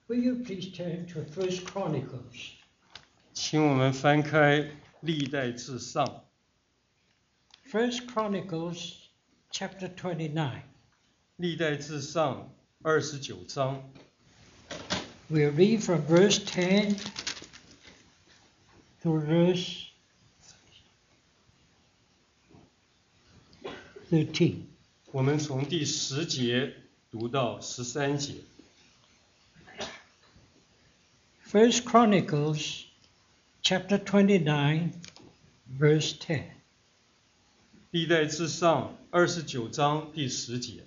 Will you please turn to 1 Chronicles? 请我们翻开历代志上。 1 Chronicles chapter 29. 历代志上29章， We'll read from verse 10 to verse 13. 我们从第10节读到13节。 1 Chronicles chapter 29, verse 10. 历代志上29章第10节。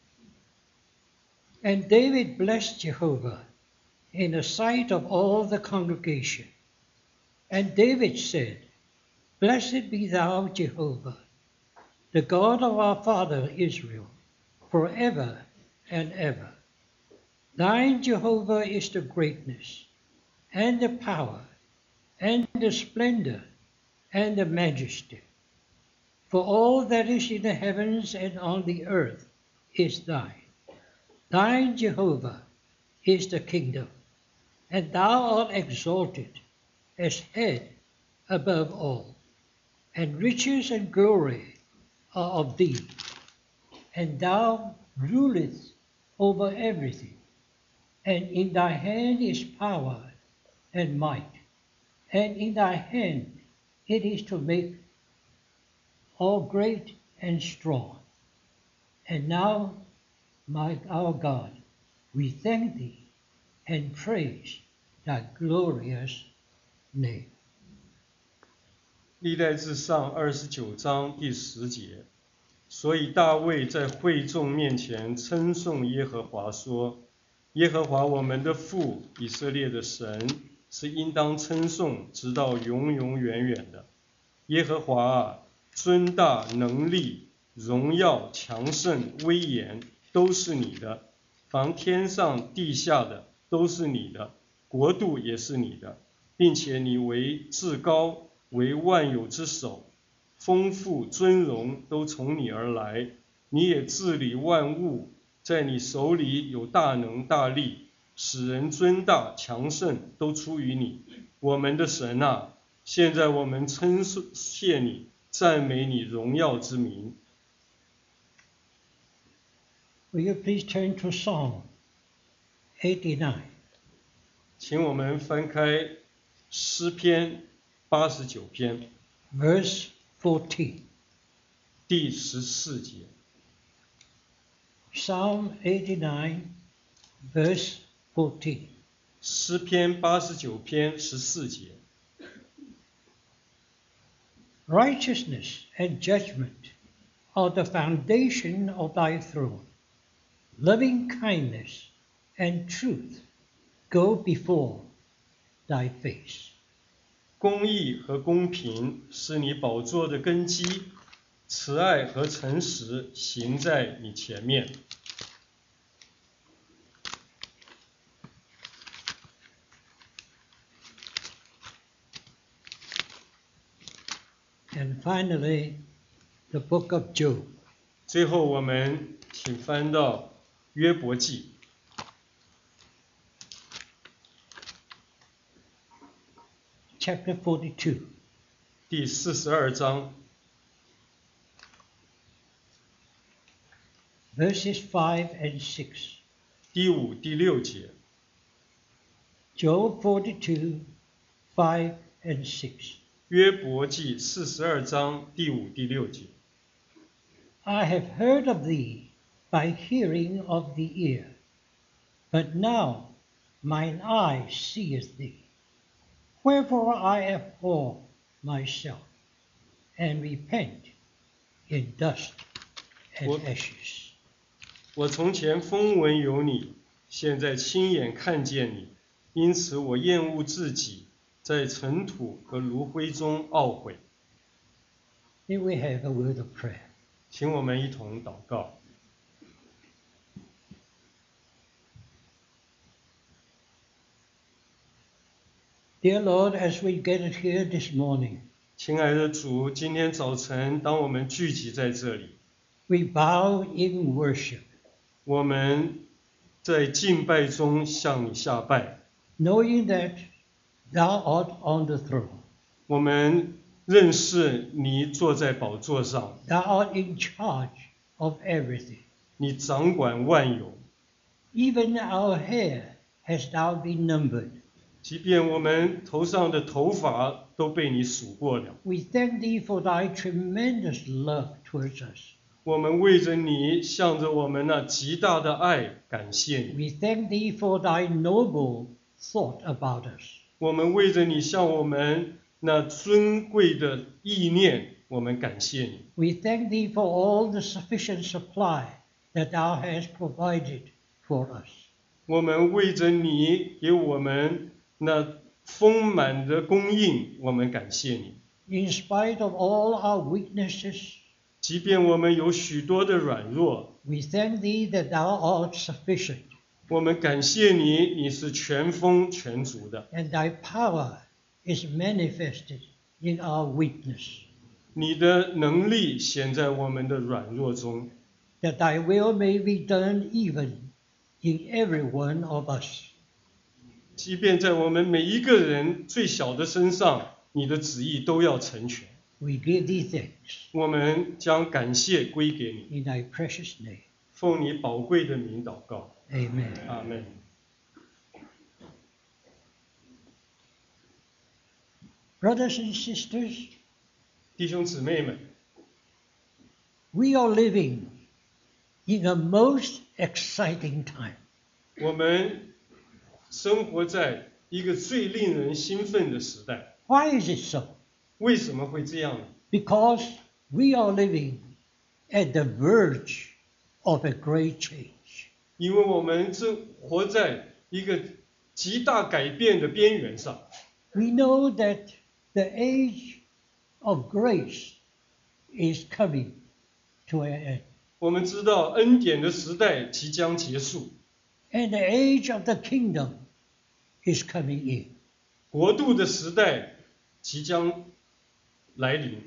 And David blessed Jehovah in the sight of all the congregation. And David said, Blessed be thou, Jehovah, the God of our father Israel, forever and ever. Thine, Jehovah, is the greatness, and the power, and the splendor, and the majesty. For all that is in the heavens and on the earth is thine. Thine, Jehovah, is the kingdom, and thou art exalted as head above all. And riches and glory are of thee, and thou rulest over everything. And in thy hand is power and might, and in thy hand it is to make all great and strong. And now, our God, we thank thee and praise thy glorious name. 历代志上29章第10节。所以大卫在会众面前称颂耶和华说：耶和华我们的父，以色列的神，是应当称颂，直到永永远远的。耶和华啊，尊大能力、荣耀、强盛、威严，都是你的。凡天上地下的，都是你的，国度也是你的，并且你为至高，为万有之首，丰富尊荣都从你而来。你也治理万物，在你手里有大能大力，使人尊大强盛都出于你。我们的神啊，现在我们称谢你，赞美你荣耀之名。 Will you please turn to Psalm 89? 请我们翻开诗篇89篇 Verse 14. 第14节。 Psalm 89, verse 14. 诗篇89篇14节。 Righteousness and judgment are the foundation of thy throne. Loving kindness and truth go before thy face. 公义和公平是你宝座的根基，慈爱和诚实行在你前面。 And finally, the book of Job. 最后我们请翻到约伯记 Chapter 42. 第42章 Verses 5 and 6. 第5、第6节。 Job 42, 5 and 6. 约伯记42章第5、第6节。 I have heard of thee by hearing of the ear, but now mine eye seeth thee. Wherefore I abhor myself, and repent in dust and ashes. 我从前风闻有你，现在亲眼看见你，因此我厌恶自己，在尘土和炉灰中懊悔。 Here we have a word of prayer. 请我们一同祷告。 Dear Lord, as we gather here this morning, 亲爱的主，今天早晨当我们聚集在这里， we bow in worship. 我们在敬拜中向你下拜。 knowing that thou art on the throne. 我们认识你坐在宝座上， Thou art in charge of everything. 你掌管万有。 Even our hair has thou been numbered. 即便我们头上的头发都被你数过了， We thank thee for thy tremendous love towards us. 我们为着你向着我们那极大的爱感谢你。 We thank thee for thy noble thought about us. 我们为着你向我们那尊贵的意念，我们感谢你。 We thank thee for all the sufficient supply that thou hast provided for us. 我们为着你给我们那丰满的供应，我们感谢你。 In spite of all our weaknesses, 即便我们有许多的软弱， we thank thee that thou art sufficient, 我们感谢你，你是全丰全足的， and thy power is manifested in our weakness, 你的能力显在我们的软弱中， that thy will may be done even in every one of us. 即便在我们每一个人最小的身上，你的旨意都要成全。 We give thee thanks 我们将感谢归给你， in thy precious name. 奉你宝贵的名祷告， Amen. 阿门。 Brothers and sisters, 弟兄姊妹们， we are living in a most exciting time. 我们生活在一个最令人兴奋的时代。 Why is it so? 为什么会这样呢？ Because we are living at the verge of a great change. 因为我们正活在一个极大改变的边缘上。 We know that the age of grace is coming to an end, 我们知道恩典的时代即将结束， and the age of the kingdom is coming in. 国度的时代即将来临。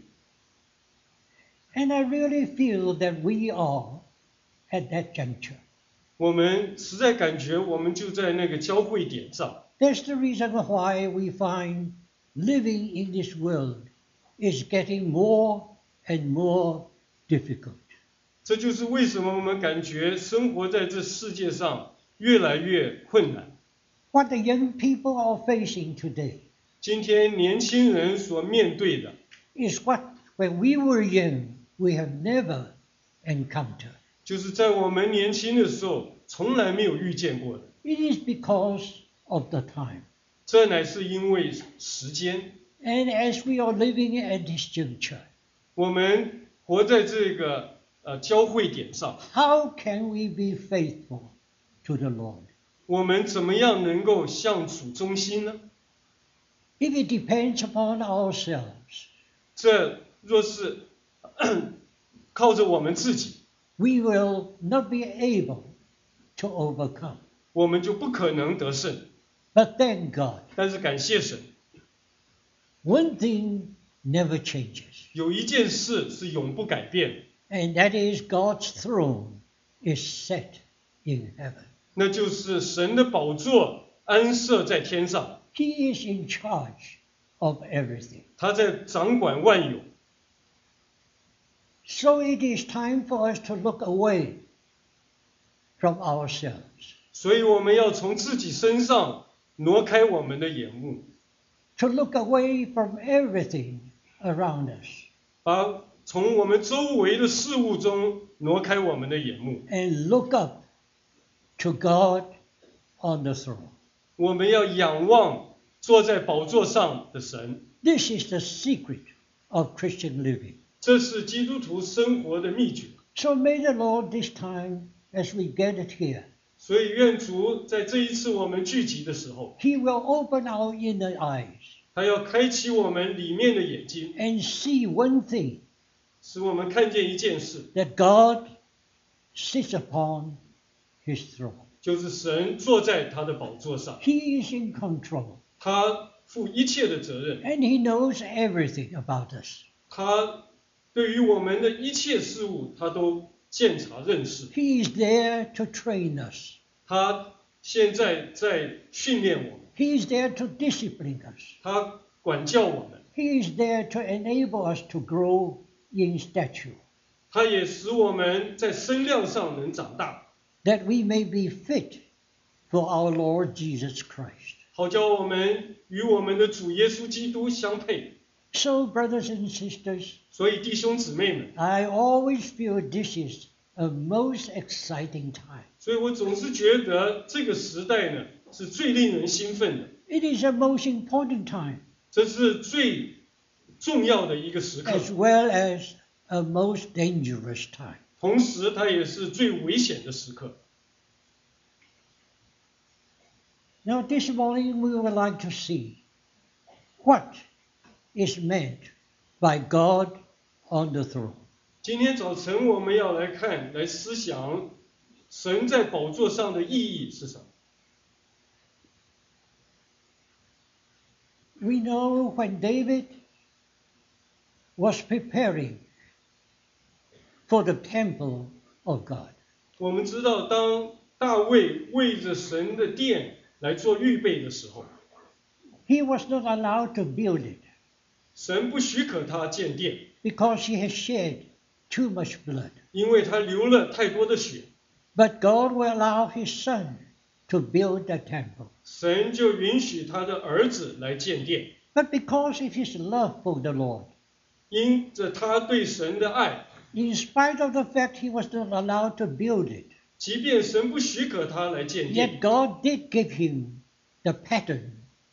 And I really feel that we are at that juncture. 我们实在感觉我们就在那个交汇点上。 That's the reason why we find living in this world is getting more and more difficult. 这就是为什么我们感觉生活在这世界上越来越困难。 What the young people are facing today 今天年轻人所面对的， is what, when we were young, we have never encountered. 就是在我们年轻的时候从来没有遇见过的。 It is because of the time. 这乃是因为时间， And as we are living at this juncture, 我们活在这个交汇点上， how can we be faithful to the Lord? 我们怎么样能够向主忠心呢？ If it depends upon ourselves, 这若是靠着我们自己， we will not be able to overcome. 我们就不可能得胜。 But thank God, 但是感谢神， one thing never changes, 有一件事是永不改变的， and that is God's throne is set in heaven. 那就是神的宝座安设在天上， He is in charge of everything. 他在掌管万有。 So it is time for us to look away from ourselves, 所以我们要从自己身上挪开我们的眼目， to look away from everything around us, 把从我们周围的事物中挪开我们的眼目。 and look up to God on the throne. 我们要仰望坐在宝座上的神， This is the secret of Christian living. 这是基督徒生活的秘诀。 So may the Lord this time, as we gathered here, 所以愿主在这一次我们聚集的时候， He will open our inner eyes 他要开启我们里面的眼睛， and see one thing, 使我们看见一件事， that God sits upon His throne. 就是神坐在他的宝座上， He is in control, 他负一切的责任， and He knows everything about us. 他对于我们的一切事物，他都鉴察认识， He is there to train us, 他现在在训练我们， He is there to discipline us. 他管教我们， He is there to enable us to grow in stature, 他也使我们在身量上能长大， that we may be fit for our Lord Jesus Christ. 好叫我们与我们的主耶稣基督相配。 So, brothers and sisters, 所以弟兄姊妹们， I always feel this is a most exciting time. 所以我总是觉得这个时代呢是最令人兴奋的， It is a most important time, 这是最重要的一个时刻， as well as a most dangerous time. 同时它也是最危险的时刻。 Now, this morning we would like to see what is meant by God on the throne. 今天早晨我们要来看，来思想神在宝座上的意义是什么。 We know when David was preparing for the temple of God, 我们知道，当大卫为着神的殿来做预备的时候， he was not allowed to build it 神不许可他建殿， because he had shed too much blood. 因为他流了太多的血。 But God will allow his son to build the temple. 神就允许他的儿子来建殿， But because of his love for the Lord, 因着他对神的爱， in spite of the fact he was not allowed to build it, 即便神不许可他来建 yet 殿， God did give him the pattern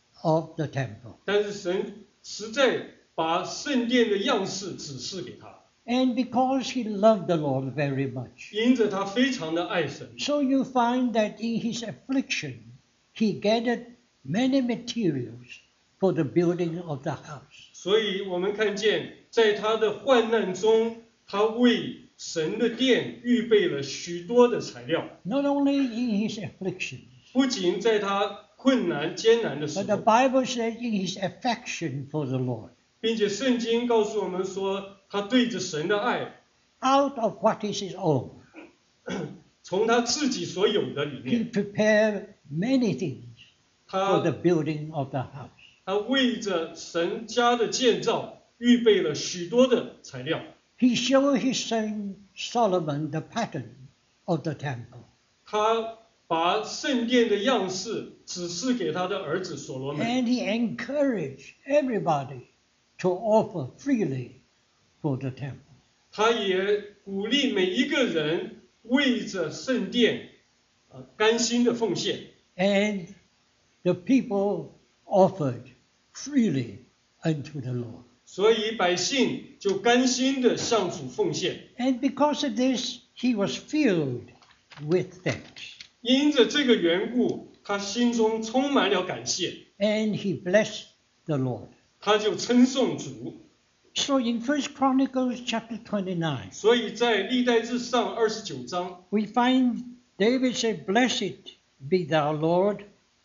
of the temple. 但是神实在把圣殿的样式指示给他， And because he loved the Lord very much. 因着他非常的爱神， So you find that in his affliction, he gathered many materials for the building of the house. 所以我们看见在他的患难中，他为神的殿预备了许多的材料， Not only in his afflictions, 不仅在他困难艰难的时 but the 候， Bible says in his affection for the Lord. 并且圣经告诉我们说，他对着神的爱， Out of what is his own, 从他自己所有的里 he 面， prepared many things for the 他 building of the house. 他为着神家的建造预备了许多的材料。 He showed his son Solomon the pattern of the temple. 他把圣殿的样式指示给他的儿子所罗门， And he encouraged everybody to offer freely for the temple. 他也鼓励每一个人为着圣殿甘心的奉献， And the people offered freely unto the Lord. 所以百姓就甘心的向主奉献。 And because of this, he was filled with thanks. 因着这个缘故，他心中充满了感谢， And he blessed the Lord. 他就称颂主。 So in 1 Chronicles chapter 29, 所以在历代志上29章， we find David said, Blessed be thou, Lord,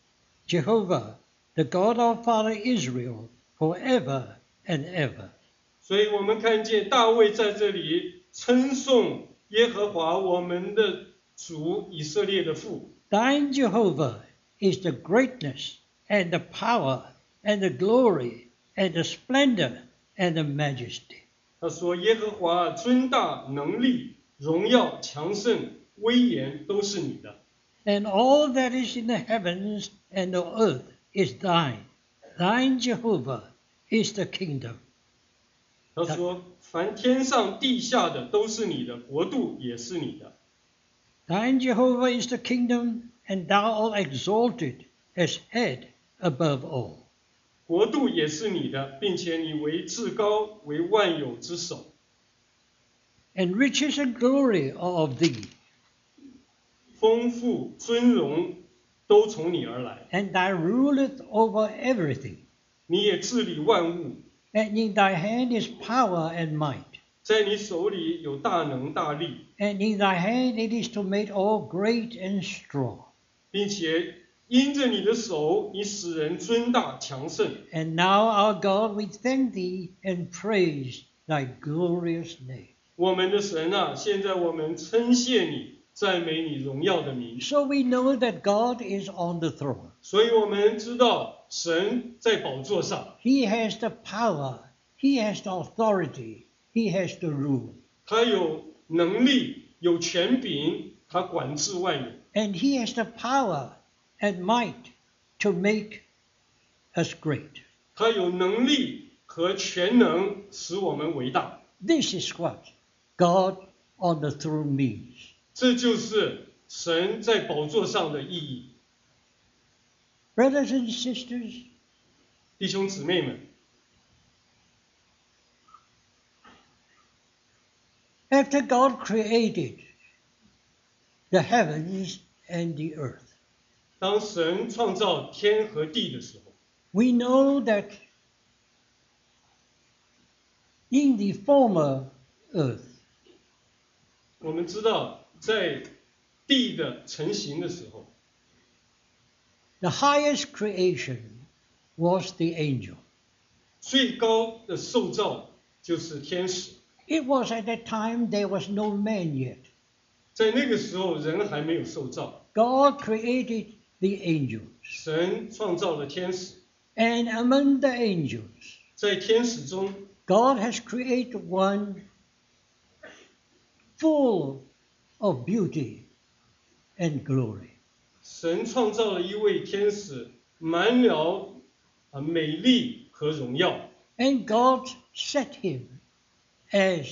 Jehovah, the God of Father Israel, forever and ever. 所以我们看见大卫在这里称颂耶和华我们的主以色列的父。 Thine, Jehovah, is the greatness and the power and the glory and the splendor and the majesty. 他说：“耶和华尊大、能力、荣耀、强盛、威严都是你的。 And all that is in the heavens and the earth is thine. Thine, Jehovah, is the kingdom. 他说：“凡天上地下的都是你的，国度也是你的。 Thine, Jehovah, is the kingdom, and thou art exalted as head above all. 国度也是你的，并且你为至高，为万有之首。 And riches and glory are of thee, 丰富、尊荣都从你而来， and thou rulest over everything. 你也治理万物， And in thy hand is power and might. 在你手里有大能大力， And in thy hand it is to make all great and strong. 并且因着你的手，你使人尊大强盛。 And now, our God, we thank thee and praise thy glorious name. 我们的神啊，现在我们称谢你， 赞美你荣耀的名。 So we know that God is on the throne. 所以我们知道神在宝座上， He has the power, He has the authority, He has the rule. 他有能力，有权柄，他管制万有， And He has the power and might to make us great. 他有能力和全能使我们伟大。 This is what God on the throne means. 这就是神在宝座上的意义。 Brothers and sisters, 弟兄姊妹们， after God created the heavens and the earth, 当神创造天和地的时候， we know that in the former earth, 我们知道在地的成型的时候， the highest creation was the angel. 最高的受造就是天使。 It was at that time there was no man yet. 在那个时候，人还没有受造， God created the angels. 神创造了天使。 And among the angels, 在天使中， God has created one full of beauty and glory. 神创造了一位天使，满了美丽和荣耀。 And God set him as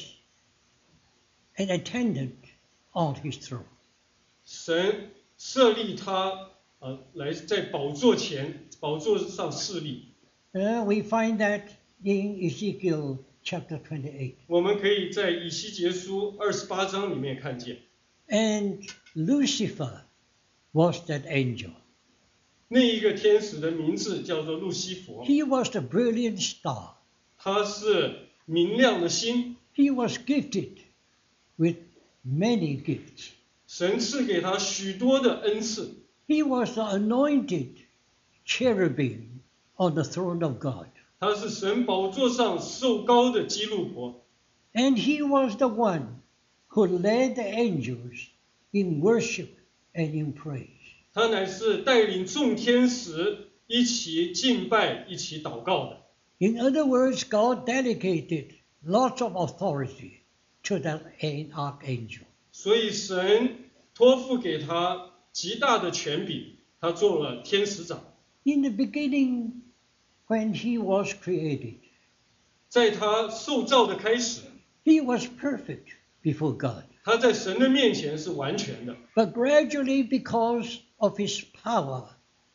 an attendant on his throne. 神设立他，来在宝座上侍立。 We find that in Ezekiel chapter 28. 我们可以在以西结书28章里面看见， And Lucifer was that angel. 那一个天使的名字叫做路西弗， He was the brilliant star. 他是明亮的星， He was gifted with many gifts. 神赐给他许多的恩赐。 He was the anointed cherubim on the throne of God. 他是神宝座上受膏的基路伯， And he was the one who led the angels in worship and in praise. 他乃是带领众天使一起敬拜、一起祷告的。 In other words, God delegated lots of authority to that archangel. 所以神托付给他极大的权柄，他做了天使长。 In the beginning, when he was created, 在他受造的开始， he was perfect before God. 他在神的面前是完全的。 But gradually, because of his power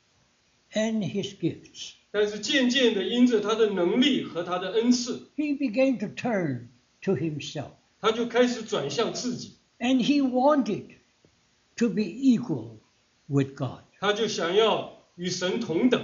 and his gifts, 但是渐渐的，因着他的能力和他的恩赐， he began to turn to himself. 他就开始转向自己， And he wanted to be equal with God. 他就想要与神同等，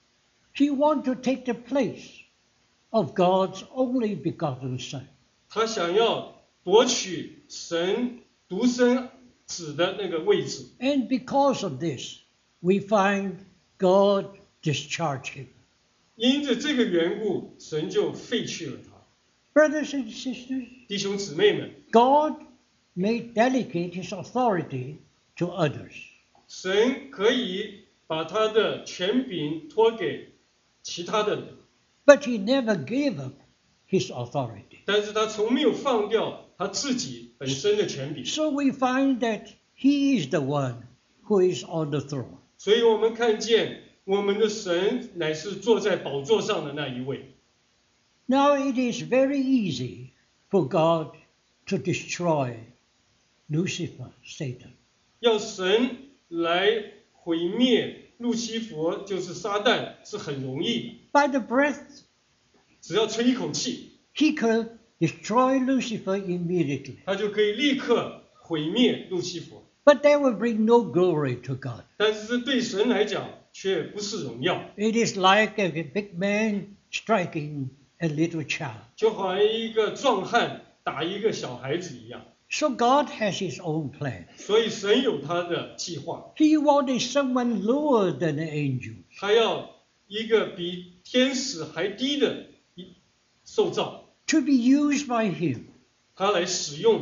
He wanted to take the place of God's only begotten Son. 他想要夺取神独生子的那个位置。 And because of this, we find God discharged him. 因着这个缘故，神就废去了他。 Brothers and sisters, 弟兄姊妹们， God may delegate his authority to others. 神可以把他的权柄托给其他的人， But he never gave up his authority. 但是他从没有放掉他自己本身的权柄。 So we find that he is the one who is on the throne. 所以我们看见我们的神乃是坐在宝座上的那一位。 Now it is very easy for God to destroy Lucifer, Satan. 要神来毁灭路西弗，就是撒旦，是很容易的， By the breath, 只要吹一口气， he could destroy Lucifer immediately. 他就可以立刻毁灭路西弗。 But that will bring no glory to God. 但是这对神来讲却不是荣耀， It is like a big man striking a little child. 就好像一个壮汉打一个小孩子一样。 So God has his own plan. 所以神有他的计划， He wanted someone lower than the angels. 他要一个比天使还低的受造， To be used by him. 他来使用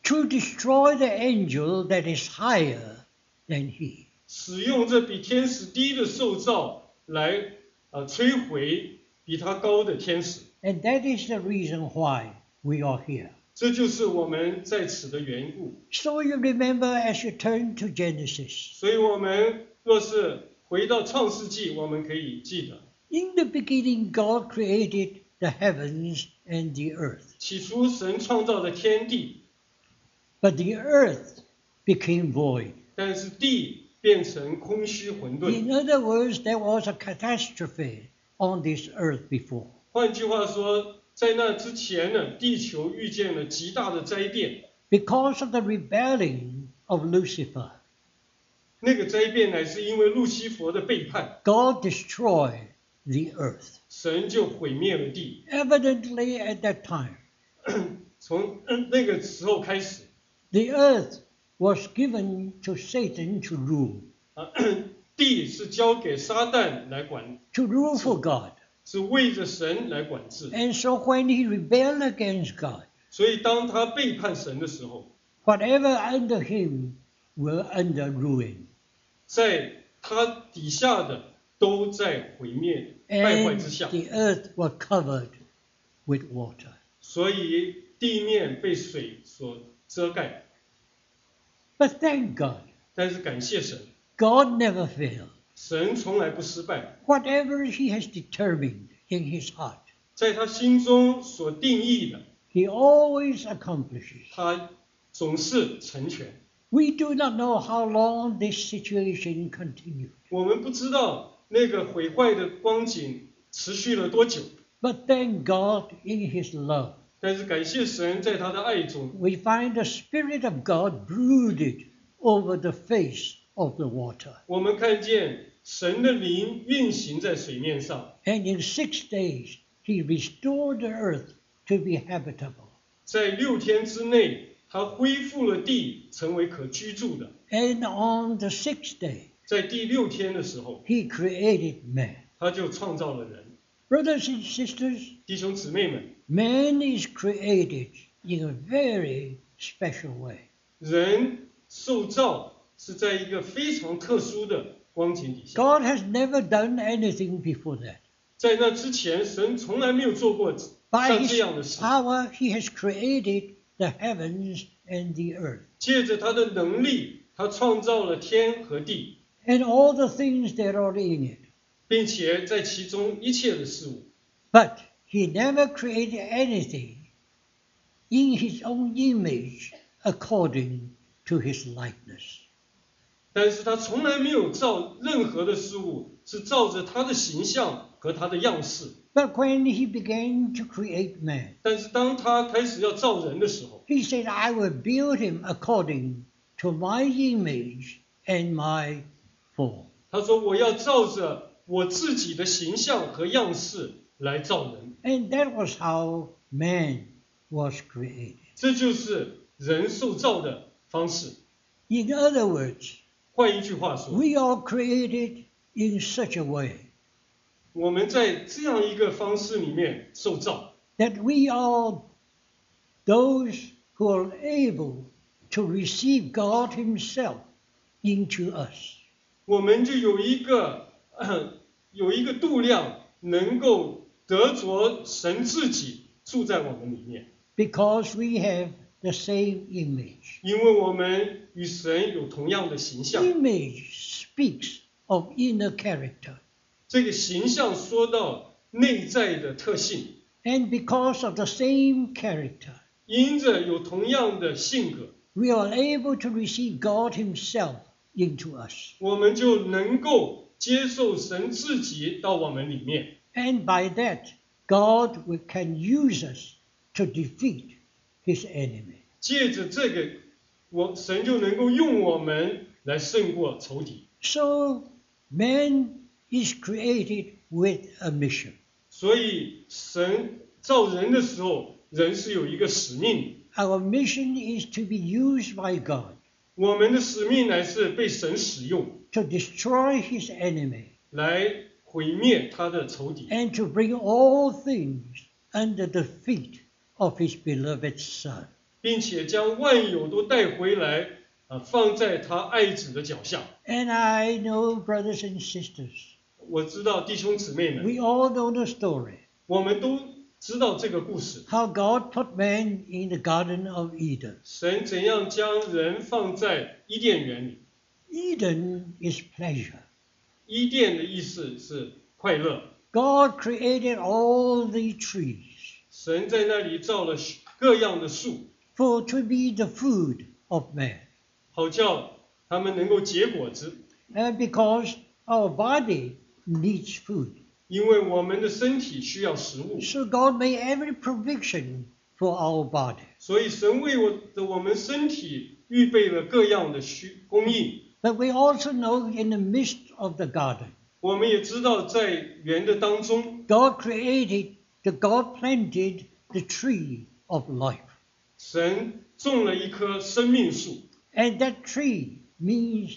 to destroy the angel that is higher than he. 使用这比天使低的受造来摧毁比他高的天使。 And that is the reason why we are here. 这就是我们在此的缘故。 So you remember as you turn to Genesis. 所以我们若是回到创世纪，我们可以记得， In the beginning, God created the heavens and the earth. 起初神创造了天地， But the earth became void. 但是地变成空虚混沌。 In other words, there was a catastrophe on this earth before. 换句话说，在那之前呢，地球遇见了极大的灾变。 Because of the rebelling of Lucifer, 那个灾变乃是因为路西弗的背叛， God destroyed the earth. 神就毁灭了地。 Evidently, at that time, 从那个时候开始， the earth was given to Satan to rule, 地是交给撒旦来管， to rule for God. 是为着神来管制。 And so when he rebelled against God, 所以当他背叛神的时候， whatever under him were under ruin. 在他底下的都在毁灭败坏 And 之下， the earth was covered with water. 所以地面被水所遮盖。 But thank God, 但是感谢神， God never failed. 神从来不失败， Whatever he has determined in his heart, 在他心中所定义的， he always accomplishes. 他总是成全。 We do not know how long this situation continued, 我们不知道那个毁坏的光景持续了多久， but thank God in his love. 但是感谢神，在他的爱中， We find the Spirit of God brooded over the face of the water. 我们看见神的灵运行在水面上， And in 6 days, he restored the earth to be habitable. 在6天之内，他恢复了地，成为可居住的。 And on the 6th day, 在第6天的时候， he created man. 他就创造了人。 Brothers and sisters, 弟兄姊妹们， man is created in a very special way. 人受造是在一个非常特殊的光景底下， God has never done anything before that. 在那之前，神从来没有做过 By 像 his 这样的事。 power, he has created the heavens and the earth, 借着他的能力，他创造了天和地， and all the things that are in it. 并且在其中一切的事物。 But he never created anything in his own image according to his likeness. 但是他从来没有造任何的事物是照着他的形象和他的样式。 But when he began to create man, 但是当他开始要造人的时候， he said, I will build him according to my image and my form. 他说我要照着我自己的形象和样式来造人。 And that was how man was created. 这就是人受造的方式。 In other words, 换一句话说， we are created in such a way 我们在这样一个方式里面受造， that we are those who are able to receive God himself into us. 我们就有一个度量，能够得着神自己住在我们里面， Because we have the same image. 因为我们与神有同样的形象。 Image speaks of inner character. 这个形象说到内在的特性， And because of the same character, 因着有同样的性格， we are able to receive God himself into us. 我们就能够接受神自己到我们里面。 And by that, God can use us to defeat his enemy. 借着这个，神就能够用我们来胜过仇敌。 So man is created with a mission. 所以神造人的时候，人是有一个使命。 Our mission is to be used by God 我们的使命乃是被神使用， to destroy his enemy 来毁灭他的仇敌， and to bring all things under the feet of his beloved Son. 并且将万有都带回来，放在他爱子的脚下。 And I know, brothers and sisters, 我知道弟兄姊妹们， we all know the story, 我们都知道这个故事， how God put man in the Garden of Eden. 神怎样将人放在伊甸园里。 Eden is pleasure. 伊甸的意思是快乐， God created all the trees 神在那里造了各样的树， for to be the food of man. 好叫他们能够结果子。 And because our body needs food. 因为我们的身体需要食物， So God made every provision for our body. 所以神为我们身体预备了各样的供应。 But we also know in the midst of the garden, 我们也知道在园的当中， God planted the tree of life. 神种了一棵生命树， And that tree means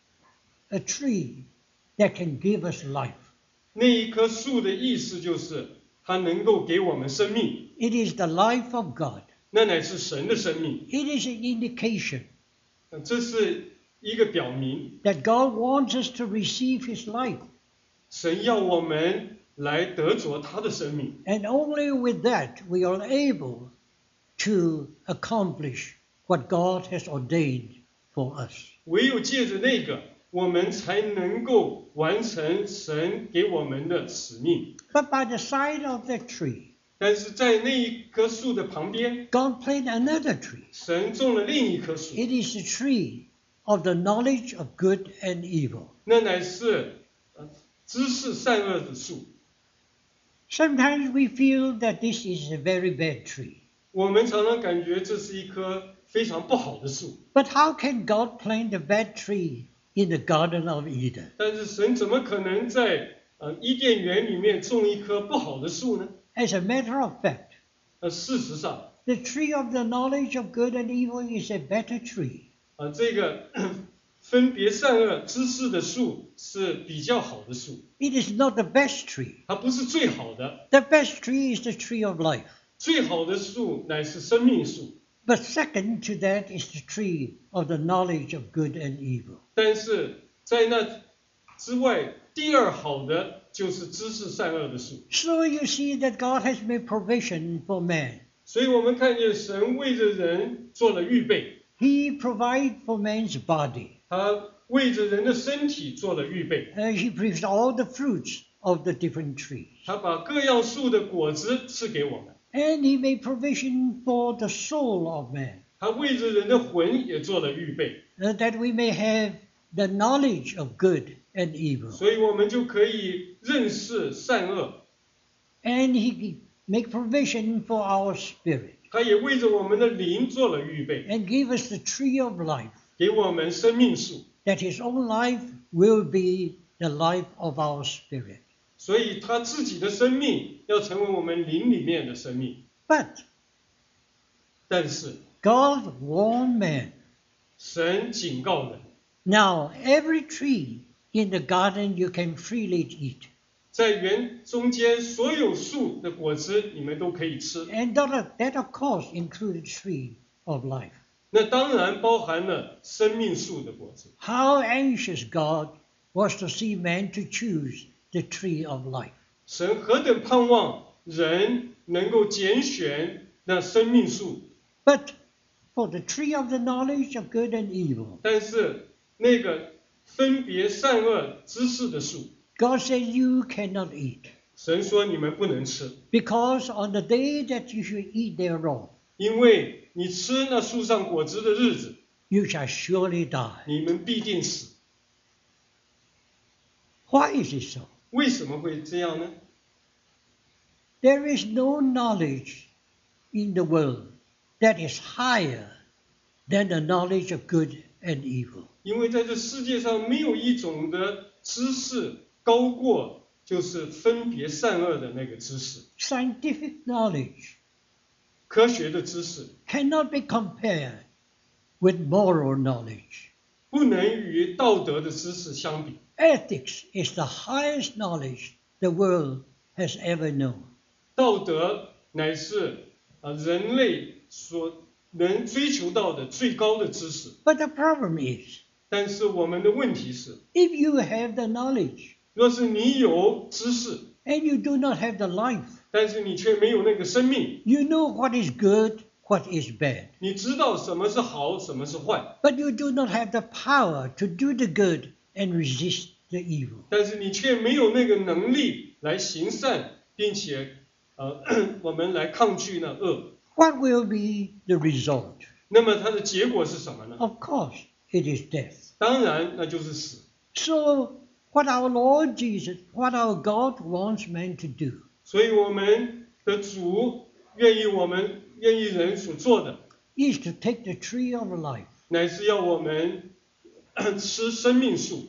a tree that can give us life. 那一棵树的意思就是它能够给我们生命， It is the life of God. 那乃是神的生命。 It is an indication 这是一个表明， that God wants us to receive His life. 神要我们来得着他的生命， And only with that we are able to accomplish what God has ordained for us. 唯有借着那个，我们才能够完成神给我们的使命。 But by the side of that tree, 但是在那一棵树的旁边， God planted another tree. 神种了另一棵树， It is the tree of the knowledge of good and evil. 那乃是知识善恶的树。 Sometimes we feel that this is a very bad tree. 我们常常感觉这是一棵非常不好的树， But how can God plant a bad tree in the Garden of Eden? 但是神怎么可能在伊甸园里面种一棵不好的树呢？ As a matter of fact, 事实上， the tree of the knowledge of good and evil is a better tree. 这个分别善恶知识的树是比较好的树， It is not the best tree. 它不是最好的， The best tree is the tree of life. 最好的树乃是生命树。 But second to that is the tree of the knowledge of good and evil. 但是在那之外，第二好的就是知识善恶的树。 So you see that God has made provision for man. 所以我们看见神为着人做了预备， He provides for man's body. 他为着人的身体做了预备， He provides all the fruits of the different trees. 他把各样树的果子赐给我们， And he made provision for the soul of man, 他为着人的魂也做了预备， that we may have the knowledge of good and evil. 所以我们就可以认识善恶。 And he make provision for our spirit 他也为着我们的灵做了预备， and give us the tree of life, 给我们生命树， that his own life will be the life of our spirit. 所以他自己的生命要成为我们灵里面的生命。 But 但是 God warned man. 神警告人， Now, every tree in the garden you can freely eat. 在园中间所有树的果子你们都可以吃， And that of course included tree of life. 那当然包含了生命树的果子。 How anxious God was to see man to choose the tree of life. 神何等盼望人能够拣选那生命树， But for the tree of the knowledge of good and evil, 但是那个分别善恶知识的树， God said you cannot eat, 神说你们不能吃， because on the day that you should eat thereof, 因为你吃那树上果子的日子， you shall surely die. 你们必定死。 Why is it so? 为什么会这样呢？ There is no knowledge in the world that is higher than the knowledge of good and evil. 因为在这世界上没有一种的知识高过就是分别善恶的那个知识， Scientific knowledge 科学的知识 cannot be compared with moral knowledge. 不能与道德的知识相比。 Ethics is the highest knowledge the world has ever known. 道德乃是人类所能追求到的最高的知识。 But the problem is, 但是我们的问题是， if you have the knowledge 若是你有知识， and you do not have the life, 但是你却没有那个生命， you know what is good, what is bad, 你知道什么是好，什么是坏， but you do not have the power to do the good and resist the evil. 但是你却没有那个能力来行善，并且我们来抗拒那恶。 What will be the result? 那么它的结果是什么呢？ Of course, it is death. 当然，那就是死。 So, what our Lord Jesus, what our God wants man to do 所以我们的主愿意人所做的， is to take the tree of life, 乃是要我们吃生命树，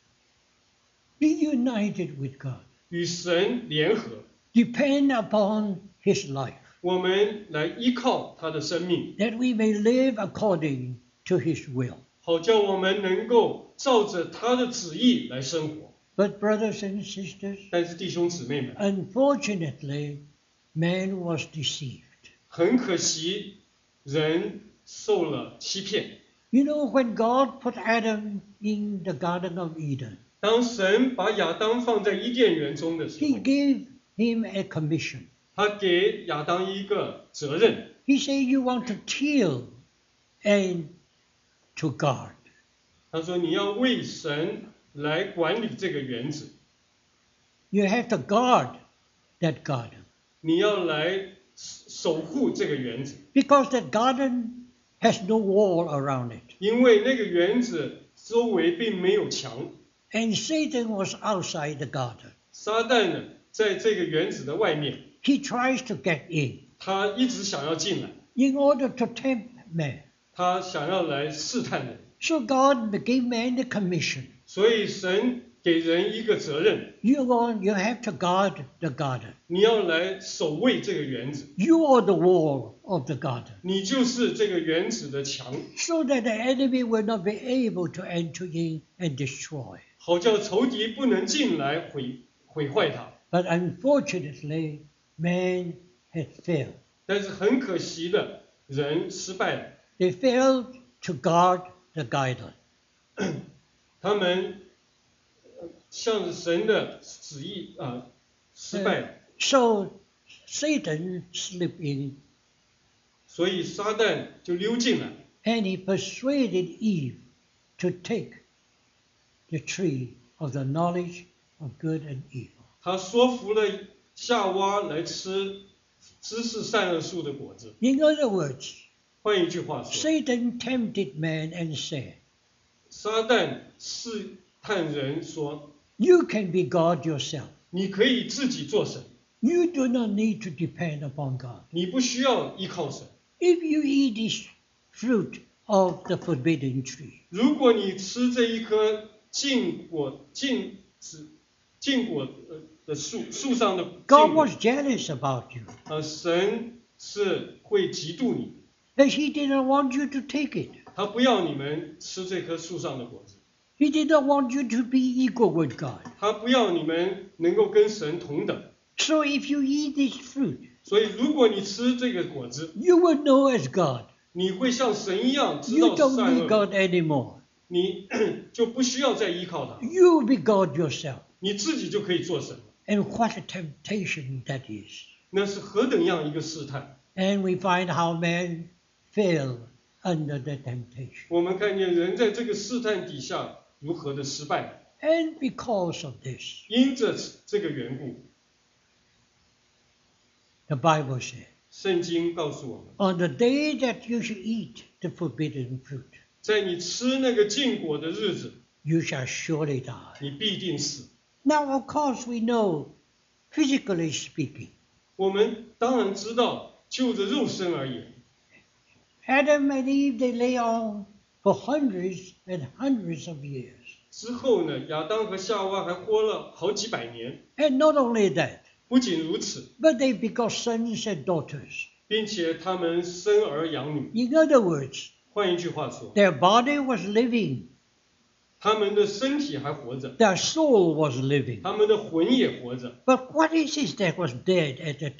be united with God, 与神联合， depend upon His life, 我们来依靠他的生命， that we may live according to His will. 好叫我们能够照着他的旨意来生活。 But, brothers and sisters, 但是弟兄姊妹们， unfortunately, man was deceived. 很可惜，人受了欺骗。 You know, when God put Adam in the Garden of Eden, 当神把亚当放在伊甸园中的时 He 候， gave him a commission. 他给亚当一个责任， He said, you want to till and to guard. 他说你要为神来管理这个园子， You have to guard that garden 你要来守护这个园子， because that garden has no wall around it. 因为那个园子周围并没有墙。 And Satan was outside the garden. 撒旦呢，在这个园子的外面， He tries to get in 他一直想要进来， in order to tempt man. 他想要来试探人， So God gave man the commission. 所以神给人一个责任， You have to guard the garden. 你要来守卫这个园子， You are the wall of the garden, 你就是这个园子的墙， so that the enemy will not be able to enter in and destroy. 好叫仇敌不能进来毁坏它。 But unfortunately, man had failed. 但是很可惜的，人失败了， They failed to guard the garden. 他们向着神的旨意失败了， So Satan slipped in 所以撒旦就溜进来， and he persuaded Eve to take the tree of the knowledge of good and evil. 他说服了夏娃来吃知识善恶树的果子。 In other words, 换一句话说， Satan tempted man and said, 撒旦试探人说， you can be God yourself. 你可以自己做神， You do not need to depend upon God. 你不需要依靠神。 If you eat this fruit of the forbidden tree, 如果你吃这一棵禁果的树上的禁 God 果 was，jealous about you. 神是会嫉妒你， But he did not want you to take it. 他不要你们吃这棵树上的果子， He did not want you to be equal with God. 他不要你们能够跟神同等。 So if you eat this fruit, 所以如果你吃这个果子， you will know as God. 你会像神一样知 You 道 don't 善 need 恶， God anymore. 你就不需要再依靠他， You will be God yourself. 你自己就可以做神。 And what a temptation that is. 那是何等样一个试探！ And we find how man fell under the temptation. 我们看见人在这个试探底下如何的失败， And because of this, 因着这个缘故， the Bible said, 圣经告诉我们， on the day that you shall eat the forbidden fruit, 在你吃那个禁果的日子， you shall surely die. 你必定死。 Now, of course, we know, physically speaking, 我们当然知道，就着肉身而言， Adam and Eve, they lay on for hundreds and hundreds of years. 之后呢，亚当和夏娃还活了好几百年。 And not only that, 不仅如此， but they begot sons and daughters. 并且他们生儿养女。 In other words, 换一句话说， their body was living, 他们的身体还活着， their soul was living. 他们的魂也活着。 But what is it that was dead at that time?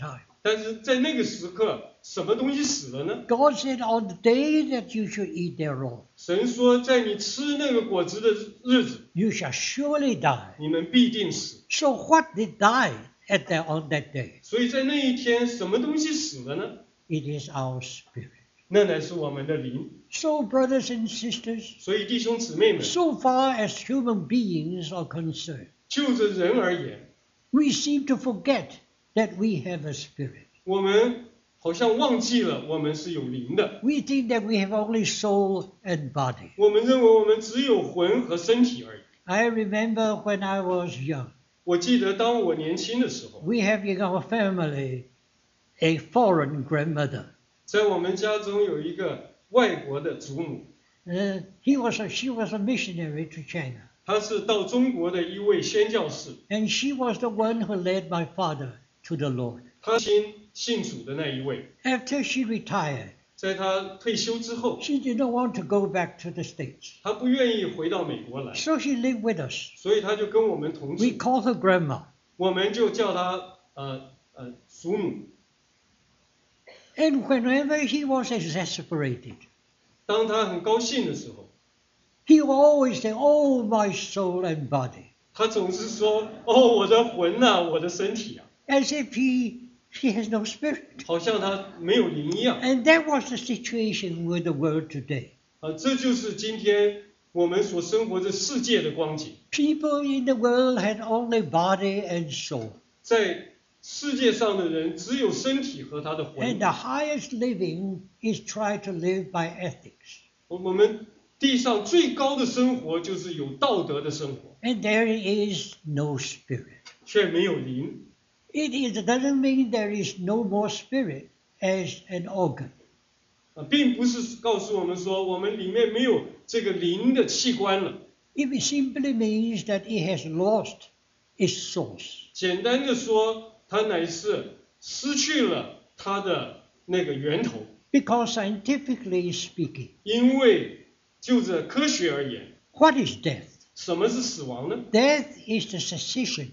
但是在那个时刻，什么东西死了呢？ God said, on the day that you should eat thereof, 神说，在你吃那个果子的日子， you shall surely die. 你们必定死。 So what did die on that day? 所以在那一天，什么东西死了呢？ It is our spirit. 那乃是我们的灵。 So, brothers and sisters, 所以弟兄姊妹们， so far as human beings are concerned, 就着人而言， we seem to forget that we have a spirit. 我们好像忘记了我们是有灵的。 We think that we have only soul and body. 我们认为我们只有魂和身体而已。 I remember when I was young, 我记得当我年轻的时候， we have in our family a foreign grandmother. 在我们家中有一个外国的祖母， She was a missionary to China, 她是到中国的一位宣教士， and she was the one who led my father to the Lord. 她信主的那一位。 After she retired, 在她退休之后， she did not want to go back to the States, 她不愿意回到美国来， so she lived with us. 所以她就跟我们同 We 住， call her grandma. 我们就叫她祖母。 And whenever he was exasperated, 当她很高兴的时候， he would always say, "Oh, my soul and body," 她总是说：“哦，我的魂呐、我的身体啊， as if she has no spirit. 好像她没有灵一样。 And that was the situation with the world today. 这就是今天我们所生活的世界的光景。 People in the world had only body and soul. 在世界上的人只有身体和他的 And 魂。 the highest living is try to live by ethics. 我们地上最高的生活就是有道德的生活， And there is no spirit. 却没有灵。 It doesn't mean there is no more spirit as an organ. 并不是告诉我们说我们里面没有这个灵的器官了。 It simply means that it has lost its source. 简单的说，它乃是失去了它的那个源头。 Because scientifically speaking, 因为就着科学而言， what is death? 什么是死亡呢？ Death is the cessation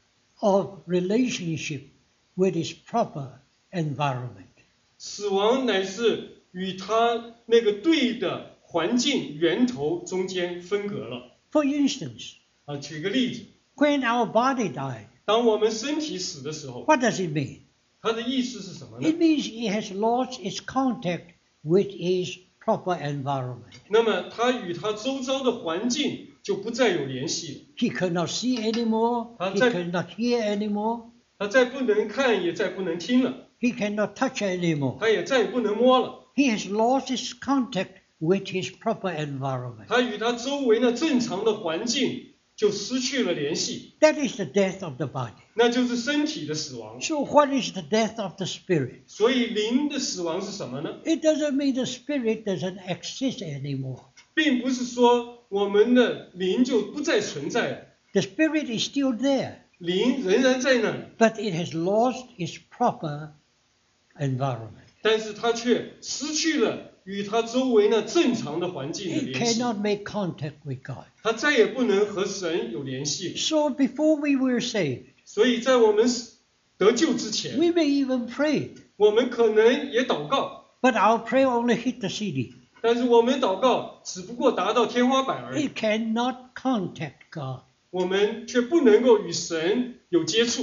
of relationship with its proper environment. 死亡乃是与它那个对的环境源头中间分隔了。 For instance, 举个例子， when our body died, 当我们身体死的时候， what does it mean? 它的意思是什么呢？ It means it has lost its contact with its proper environment. 那么它与它周遭的环境就不再有联系了。 He cannot see anymore. He cannot hear anymore. 它再不能看，也再不能听了， He cannot touch anymore. 它也再也不能摸了。 He has lost its contact with his proper environment. 它与它周围那正常的环境就失去了联系， That is the death of the body. 那就是身体的死亡。 So what is the death of the spirit? 所以灵的死亡是什么呢？ It doesn't mean the spirit doesn't exist anymore. 并不是说我们的灵就不再存在了， The spirit is still there, 灵仍然在那里， but it has lost its proper environment. 但是它却失去了与它周围那正常的环境的 It 联系， cannot make contact with God. 它再也不能和神有联系。 So before we were saved, 所以在我们得救之前， we may even pray, 我们可能也祷告， but our prayer only hit the ceiling. 但是我们祷告只不过达到天花板而已， It cannot contact God. 我们却不能够与神有接触。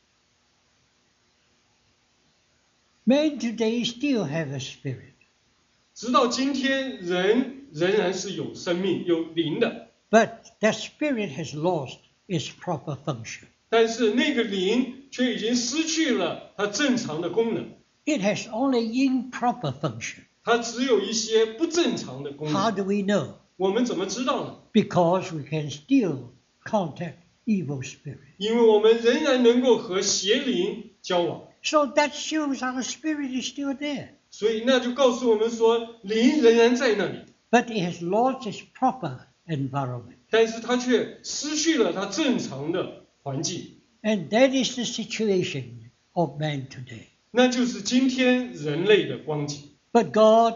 Men today still have a spirit, 直到今天，人仍然是有生命、有灵的， but that spirit has lost its proper function. 但是那个灵却已经失去了它正常的功能， It has only improper function. 它只有一些不正常的功 How 能。 do we know? 我们怎么知道呢？ Because we can still contact evil spirit. 因为我们仍然能够和邪灵交往， So that shows our spirit is still there, 所以那就告诉我们说，灵仍然在那里， but it has lost its proper environment. 但是它却失去了它正常的环境。 And that is the situation of man today. 那就是今天人类的光景。 But God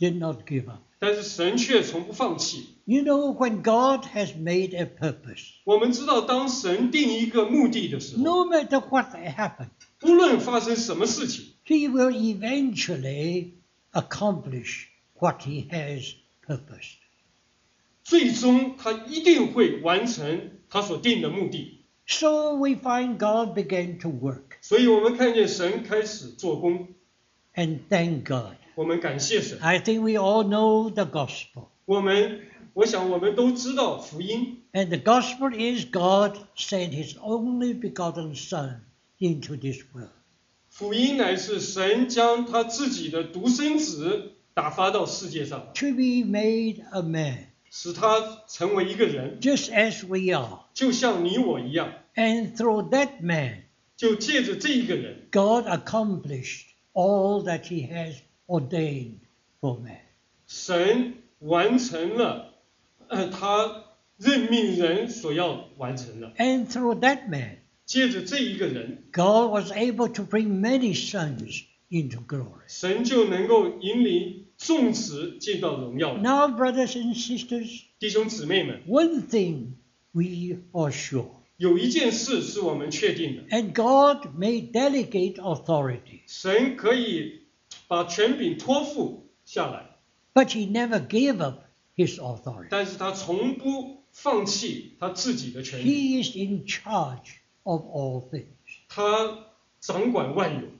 did not give up. 但是神却从不放弃。 You know, when God has made a purpose, 我们知道，当神定一个目的的时候， no matter what happens, 不论发生什么事情， He will eventually accomplish what He has purposed. 最终他一定会完成他所定的目的。 So we find God began to work, 所以我们看见神开始做工， and thank God. 我们感谢神。 I think we all know the gospel. 我想我们都知道福音， And the gospel is God sent His only begotten Son into this world. 福音乃是神将他自己的独生子打发到世界上， To be made a man, 使他成为一个人， just as we are. 就像你我一样。 And through that man, 就借着这一个人， God accomplished all that He has ordained for man. 神完成了他任命人所要完成的。 And through that man, 借着这一个人， God was able to bring many sons into glory. 神就能够引领众子进到荣耀里。 Now, brothers and sisters, 弟兄姊妹们， one thing we are sure, 有一件事是我们确定的， and God may delegate authority, 神可以把权柄托付下来， but He never gave up His authority. 但是他从不放弃他自己的权柄， He is in charge of all things. 他掌管万有。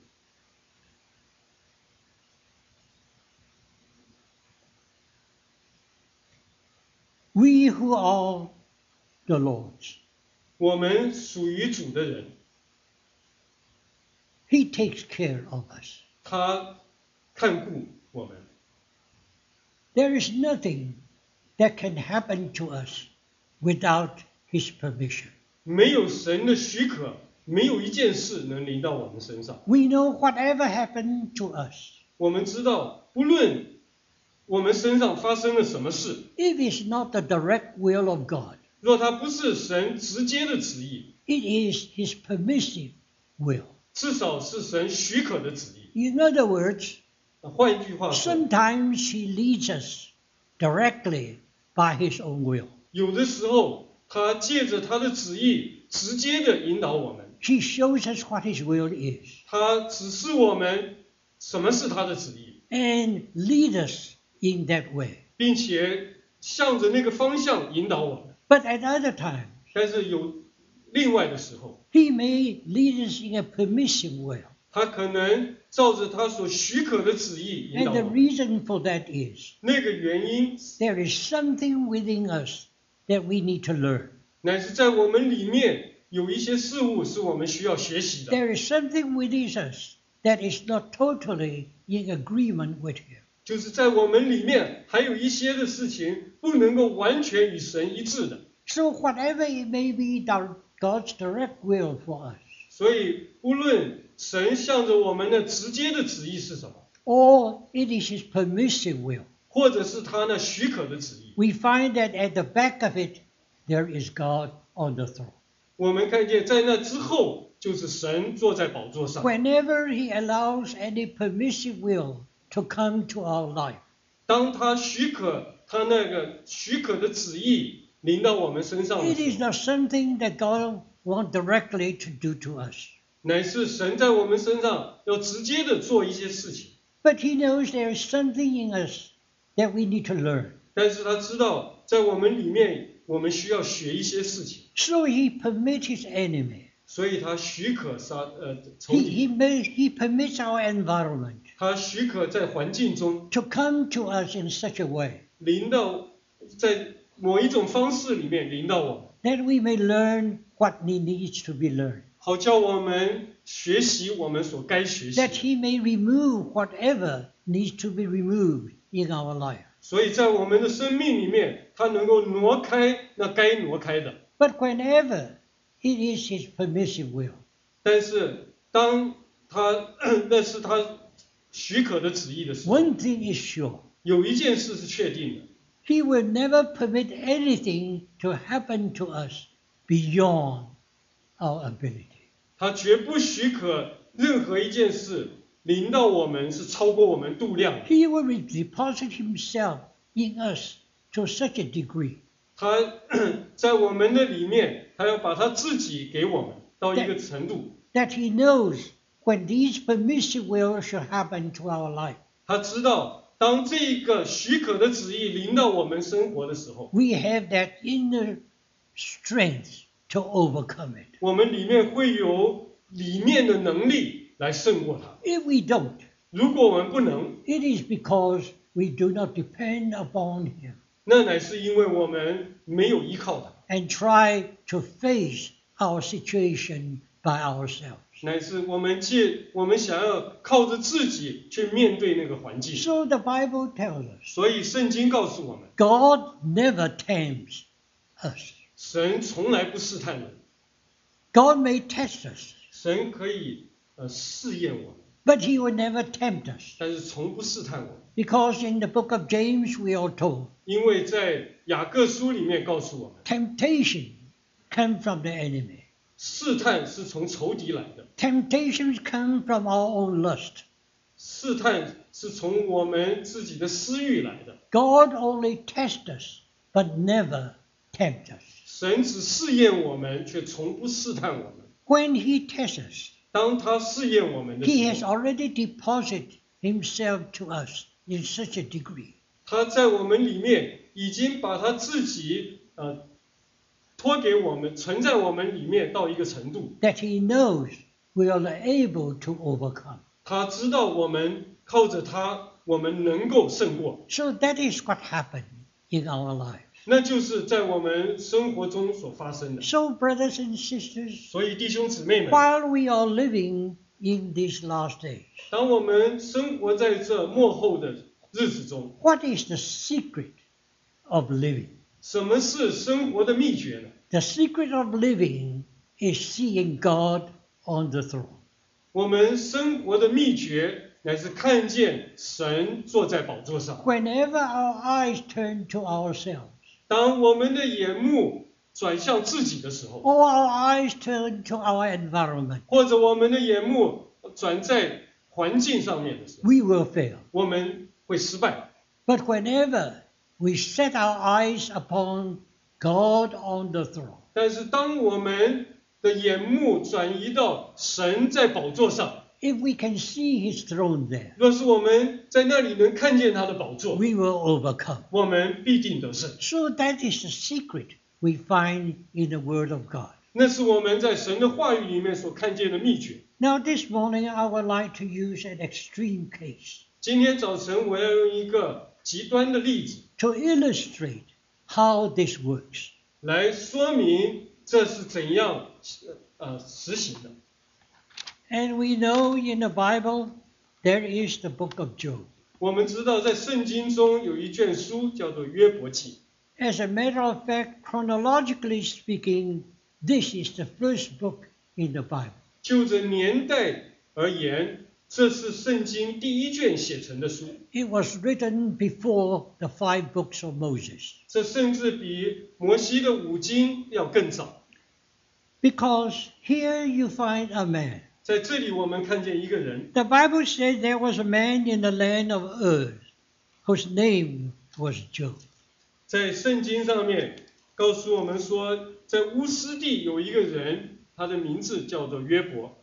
We who are the Lord's, 我们属于主的人， He takes care of us. 他看顾我们。 There is nothing that can happen to us without His permission. 没有神的许可，没有一件事能临到我们身上。 We know whatever happened to us, 我们知道，不论我们身上发生了什么事， if it's not the direct will of God, 若它不是神直接的旨意， it is His permissive will. 至少是神许可的旨意。 In other words, 换一句话说， sometimes He leads us directly by His own will. 有的时候他借着他的旨意直接的引导我们， He shows us what His will is 他指示我们什么是他的旨意， and lead us in that way. 并且向着那个方向引导我们。 But at other times, 但是有另外的时候， He may lead us in a permissive will. 他可能照着他所许可的旨意引导 And 我 the 们。 reason for that is 那个原因 there is something within us that we need to learn. 乃是在我们里面有一些事物是我们需要学习的， There is something within us that is not totally in agreement with Him. 就是在我们里面还有一些的事情不能够完全与神一致的。 So whatever it may be God's direct will for us, 所以无论神向着我们的直接的旨意是什么， or it is His permissive will, 或者是他那许可的旨意， we find that at the back of it, there is God on the throne. 我们看见在那之后就是神坐在宝座上。 Whenever He allows any permissive will to come to our life, 当他许可他那个许可的旨意临到我们身上的 it is 时候， not something that God wants directly to do to us. 乃是神在我们身上要直接的做一些事情。 But He knows there is something in us that we need to learn. 但是他知道在我们里面我们需要学一些事情， So He permits His enemy. 所以他许可仇敌， He permits our environment 他许可在环境中 to come to us in such a way 临到，在某一种方式里面临到我们， that we may learn what needs to be learned. 好叫我们学习我们所该学习 That 的。 He may remove whatever needs to be removed in our life. 所以在我们的生命里面，他能够挪开那该挪开的。 But whenever it is His permissive will, 但是当他那是他许可的旨意的时候， one thing is sure. 有一件事是确定的， He will never permit anything to happen to us beyond our ability. 他绝不许可任何一件事临到我们是超过我们度量的。 He will deposit himself in us to such a degree 他在我们的里面，他要把他自己给我们到一个程度， that he knows when these permissive wills should happen to our life, 他知道当这个许可的旨意临到我们生活的时候， we have that inner strength to overcome it. 我们里面会有里面的能力来胜过它。 If we don't, 如果我们不能， it is because we do not depend upon him 那乃是因为我们没有依靠他， and try to face our situation by ourselves. 乃是我们想要靠着自己去面对那个环境。 So the Bible tells us 所以圣经告诉我们， God never tempts us. 神从来不试探人， God may test us, 神可以试验我们， but he will never tempt us. 但是从不试探我们。 Because in the book of James we are told 因为在雅各书里面告诉我们， temptation comes from the enemy. 试探是从仇敌来的， Temptations come from our own lust. 试探是从我们自己的私欲来的。 God only tests us, but never tempts us. 神只试验我们，却从不试探我们。 When he tests us, 当他试验我们的 he has 时候， already deposited himself to us in such a degree 他在我们里面已经把他自己托给我们，存在我们里面到一个程度， that he knows we are able to overcome. 他知道我们靠着他，我们能够胜过。 So that is what happened in our lives. 那就是在我们生活中所发生的。 So, brothers and sisters, 所以弟兄姊妹们， while we are living in these last days, 当我们生活在这末后的日子中， what is the secret of living? 什么是生活的秘诀呢？ The secret of living is seeing God on the throne. 我们生活的秘诀乃是看见神坐在宝座上。 Whenever our eyes turn to ourselves, 当我们的眼目转向自己的时候， or our eyes turn to our environment, 或者我们的眼目转在环境上面的时候， we will fail. 我们会失败。 But whenever we set our eyes upon God on the throne, 但是当我们的眼目转移到神在宝座上， if we can see his throne there, 若是我们在那里能看见他的宝座， we will overcome. 我们必定得胜。 So that is the secret we find in the Word of God. 那是我们在神的话语里面所看见的秘诀。 Now this morning I would like to use an extreme case 今天早晨我要用一个极端的例子 to illustrate how this works. 来说明这是怎样实行的。 And we know in the Bible there is the book of Job. 我们知道在圣经中有一卷书叫做约伯记。 As a matter of fact, chronologically speaking, this is the first book in the Bible. 就着年代而言，这是圣经第一卷写成的书。 It was written before the 5 books of Moses. 这甚至比摩西的5经要更早。 Because here you find a man. 在这里我们看见一个人， The Bible says there was a man in the land of Ur whose name was Job. 在圣经上面告诉我们说，在乌斯地有一个人，他的名字叫做约伯。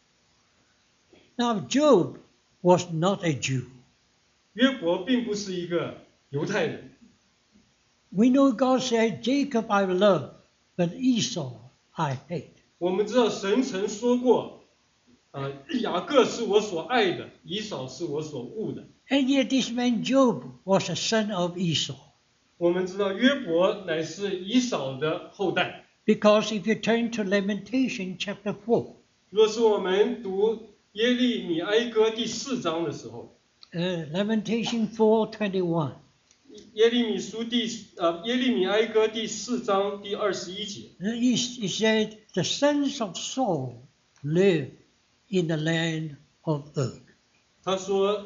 Now Job was not a Jew. 约伯并不是一个犹太人。 We know God said, Jacob I love, but Esau I hate. 我们知道神曾说过，雅各是我所爱的，以扫是我所恶的。 And yet this man Job was a son of Esau. 我们知道约伯乃是以扫的后代。 Because if you turn to Lamentation chapter 4, 若是我们读耶利米哀歌第4章的时候， Lamentation 4:21, 耶利米哀歌第4章第21节， it said, the sons of Saul live in the land of Ur. 他说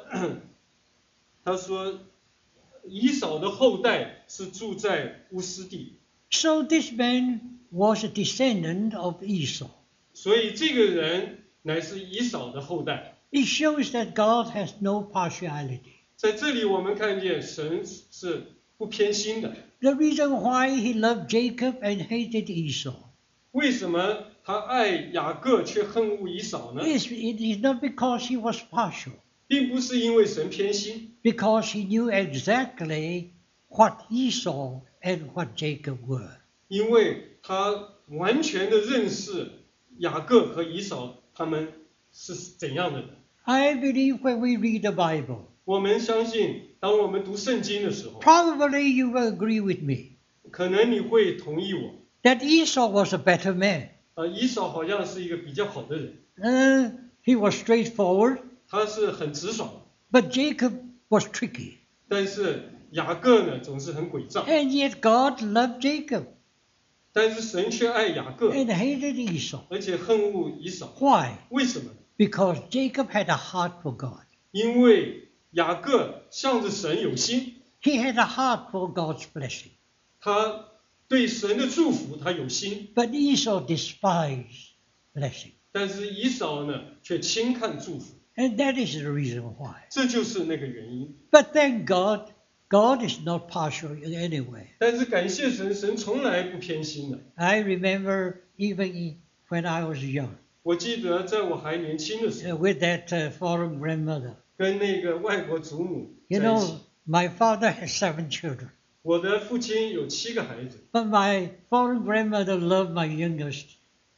以扫的后代是住在乌斯地， So this man was a descendant of Esau. 所以这个人乃是以扫的后代。 It shows that God has no partiality. 在这里我们看见神是不偏心的。 The reason why he loved Jacob and hated Esau 为什么他爱雅各却恨恶以扫呢？ it is not because he was partial, 并不是因为神偏心， because he knew exactly what Esau and what Jacob were. 因为他完全的认识雅各和以扫他们是怎样的人。 I believe when we read the Bible, 我们相信，当我们读圣经的时候， probably you will agree with me 可能你会同意我。 that Esau was a better man. 以扫好像是一个比较好的人， He was straightforward, 他是很直爽， but Jacob was tricky. 但是雅各呢总是很诡诈， And yet God loved Jacob 但是神却爱雅各， and hated Esau. 而且恨恶以扫。 Why? 为什么呢？ Because Jacob had a heart for God. 因为雅各向着神有心， He had a heart for God's blessing. 他对神的祝福他有心， But Esau despised blessing. 但是以扫呢却轻看祝福， And that is the reason why. 这就是那个原因。 But thank God, God is not partial in any way. 但是感谢神，神从来不偏心的。 I remember even when I was young, 我记得在我还年轻的时候， with that foreign grandmother. 跟那个外国祖母 You 在一起 know,。my father had 7 children, 我的父亲有7个孩子， but my foreign grandmother loved my youngest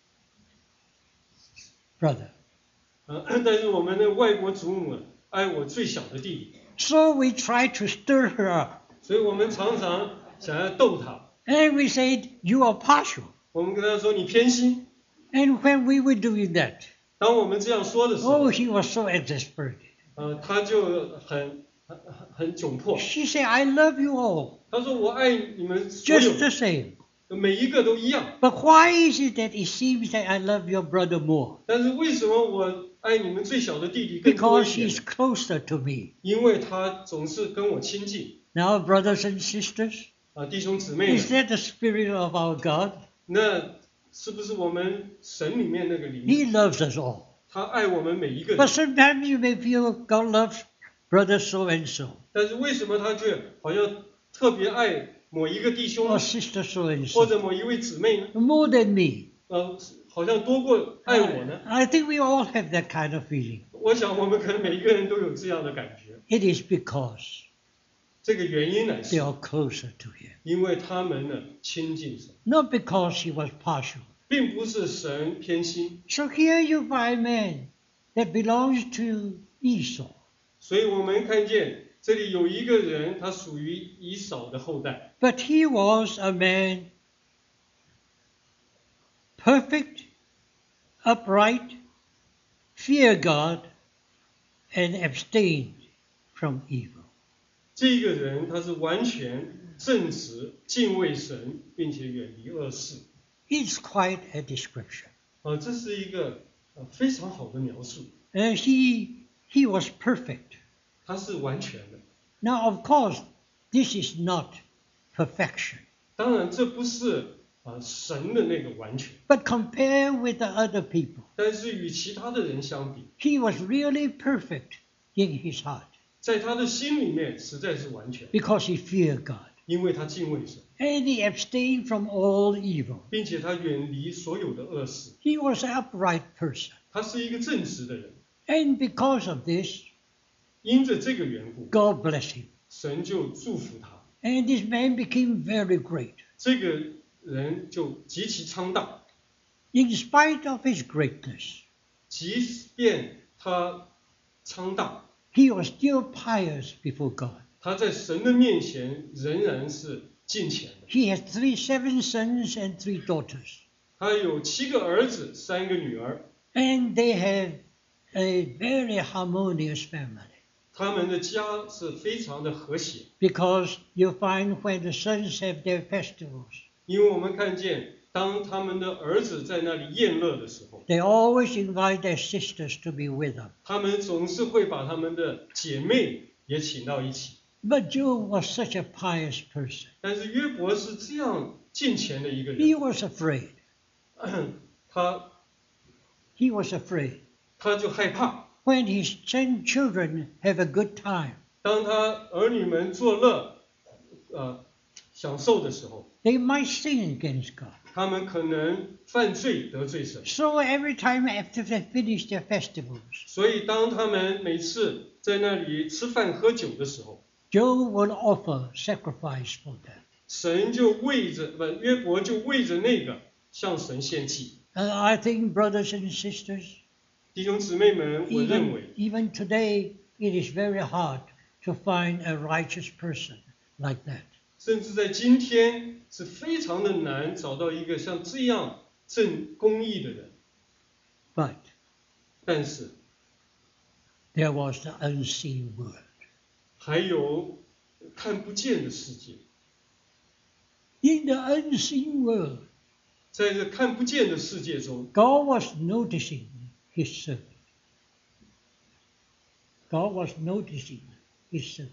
brother. 但是我们的外国祖母爱我最小的弟弟， So we tried to stir her up. 所以我们常常想要逗他。 And we said, you are partial. 我们跟他说你偏心。 And when we were doing that, 当我们这样说的时 oh, 候， he was so exasperated. 他就很窘迫。 She said, I love you all, 他说我爱你们所有 just the same. 每一个都一样， But why is it that it seems that I love your brother more? 但是为什么我爱你们最小的弟弟更多 Because 一点 he's closer to me. 因为他总是跟我亲近。 Now, brothers and sisters, 弟兄姊妹 is 们， that the spirit of our God? 那是不是我们神里面那个灵？ He loves us all. 他爱我们每一个 But 人， sometimes you may feel God loves brother so and so 但是为什么他却好像特别爱某一个弟兄 or sister so and 或 so 者某一位姊妹呢？ more than me. 好像多过爱我呢？ I think we all have that kind of feeling. 我想我们可能每一个人都有这样的感觉。 It is because 这个原因乃 they 是 are closer to Him, 因为他们呢亲近神， not because He was partial. 并不是神偏心。 So here you find man that belongs to Esau. 所以我们看见这里有一个人，他属于以扫的后代， But he was a man perfect, upright, fear God, and abstained from evil. 这个人他是完全正直、敬畏神，并且远离恶事。 It's quite a description. 这是一个非常好的描述， He was perfect. 他是完全的。 Now, of course, this is not perfection. 当然，这不是神的那个完全， But compare with the other people, 但是与其他的人相比， he was really perfect in his heart 在他的心里面实在是完全， because he feared God. 因为他敬畏神， And he abstained from all evil. 并且他远离所有的恶事。 He was an upright person. 他是一个正直的人， And because of this, 因着这个缘故， God blessed him. 神就祝福他， And this man became very great. 这个人就极其昌大， In spite of his greatness, 即便他昌大， he was still pious before God. 他在神的面前仍然是敬虔的。 He has 7 sons and 3 daughters. 他有7个儿子，3个女儿， And they have a very harmonious family. 他们的家是非常的和谐。 Because you find when the sons have their festivals, 因为我们看见，当他们的儿子在那里宴乐的时候， they always invite their sisters to be with them. 他们总是会把他们的姐妹也请到一起。 But Job was such a pious person. 但是约伯是这样敬虔的一个 He 人， was afraid. 他 He was afraid. 他就害怕。 when his children have a good time, 当他儿女们作乐，享受的时候， they might sin against God. 他们可能犯罪得罪神。 So every time after they finish their festivals, 所以当他们每次在那里吃饭喝酒的时候， Job will offer sacrifice for them. 神就为着约伯就为着那个向神献祭。 I think, brothers and sisters, 弟兄姊妹们，我认为 even today it is very hard to find a righteous person like that. 甚至在今天是非常的难找到一个像这样正公义的人。 But 但是 there was the unseen world. 还有看不见的世界， In the unseen world, 在这看不见的世界中， God was noticing his servant. God was noticing his servant.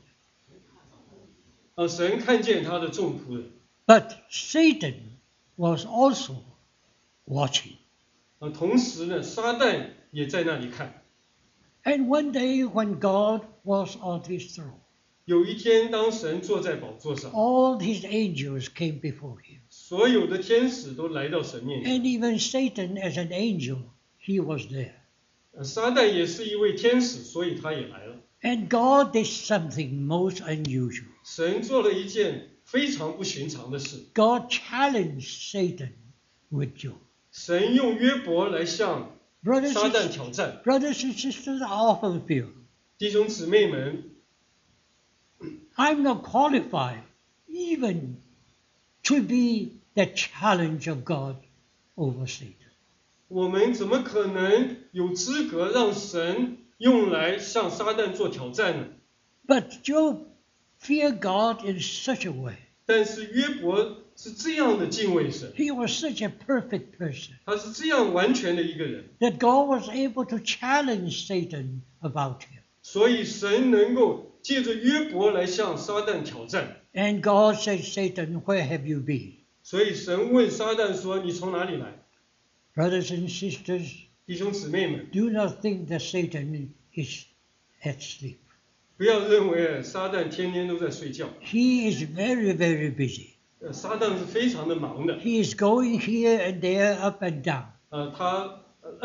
神看见他的众仆人， But Satan was also watching. 同时呢，撒旦也在那里看。 And one day when God was on his throne, 有一天，当神坐在宝座上， all his angels came before him. 所有的天使都来到神面前。 And even Satan as an angel, he was there. 撒旦也是一位天使，所以他也来了。 And God did something most unusual. 神做了一件非常不寻常的事， God challenged Satan with Job. 神用约伯来向 Brothers 撒 and, 旦挑战。 brothers and sisters, I often feel 弟兄姊妹们， I'm not qualified even to be the challenge of God over Satan. 我们怎么可能有资格让神用来向撒旦做挑战呢？ But Job feared God in such a way. 但是约伯是这样的敬畏神， He was such a perfect person 他是这样完全的一个人， that God was able to challenge Satan about him. 所以神能够借着约伯来向撒旦挑战。 And God said, Satan, where have you been? 所以神问撒旦说：“你从哪里来？” Brothers and sisters, 弟兄姊妹们， do not think that Satan is at sleep. 不要认为撒旦天天都在睡觉， He is very, very busy. 撒旦是非常的忙的。 He is going here and there, up and down. 他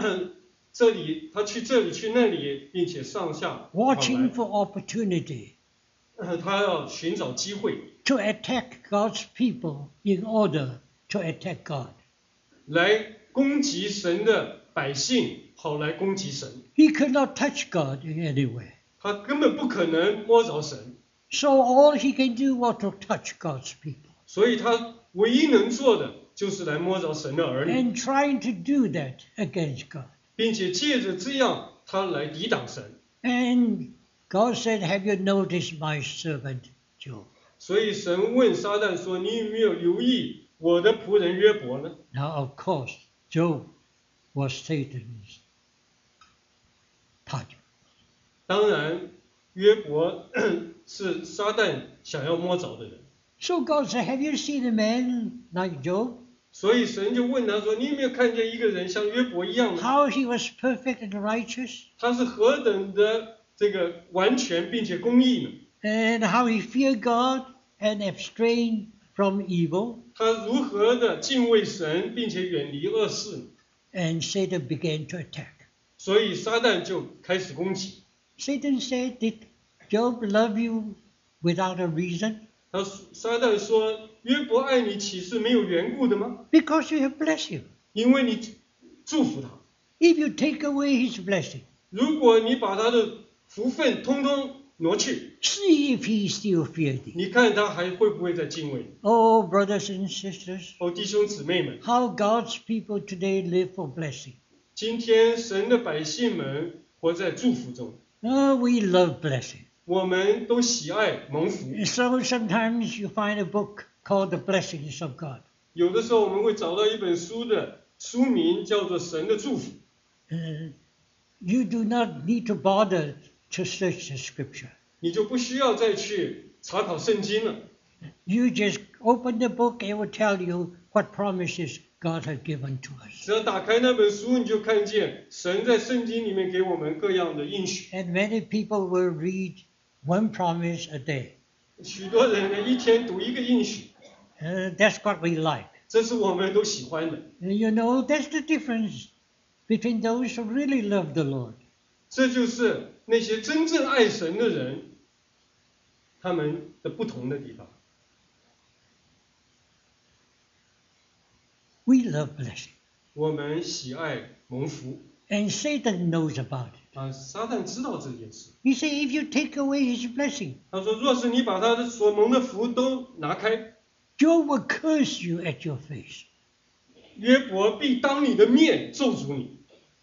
去这里去那里，并且上下跑 Watching 来 for opportunity 他要寻找机会 to attack God's people in order to attack God. 来攻击神的百姓，好来攻击神。 He could not touch God in any way. 他根本不可能摸着神， So all he can do was to touch God's people. 所以他唯一能做的就是来摸着神的儿女， And trying to do that against God. 并且借着这样他来抵挡神。 And God said, have you noticed my servant Job? 所以神问撒旦说：“你有没有留意我的仆人约伯呢 Now, of course, Job was Satan's target.？” 当然，约伯是撒旦想要摸着的人， So God said, have you seen a man like Job? 所以神就问他说：“你有没有看见一个人像约伯一样呢？ How he was perfect and righteous, 他是何等的这个完全并且公义呢？ and how he feared God and abstained from evil?” 他如何的敬畏神，并且远离恶事呢？ And Satan began to attack. 所以撒旦就开始攻击。 Satan said, did Job love you without a reason? 撒旦说：“约伯爱你，岂是没有缘故的吗？ Because you have blessed him. 因为你祝福他。 If you take away his blessing, 如果你把他的福分通通挪去， see if he still feared thee. 你看他还会不会再敬畏你？ Oh, brothers and sisters, 哦，弟兄姊妹们， how God's people today live for blessing. 今天神的百姓们活在祝福中， Oh, we love blessing. 我们都喜爱蒙福。 So sometimes you find a book called The Blessings of God. 有的时候我们会找到一本书的书名叫做《神的祝福》， You do not need to bother to search the scripture. 你就不需要再去查考圣经了。 You just open the book, it will tell you what promises God had given to us. 只要打开那本书，你就看见神在圣经里面给我们各样的应许。 And many people will read one promise a day. 许多人呢，一天读一个应许， That's what we like. 这是我们都喜欢的。 You know, that's the difference between those who really love the Lord. 这就是那些真正爱神的人，他们的不同的地方。 We love blessing. 我们喜爱蒙福 And Satan knows about it. 啊，撒旦知道这件事。 He said, if you take away his blessing, 他说，若是你把他的所蒙的福都拿开， Job will curse you at your face. 约伯必当你的面咒诅你。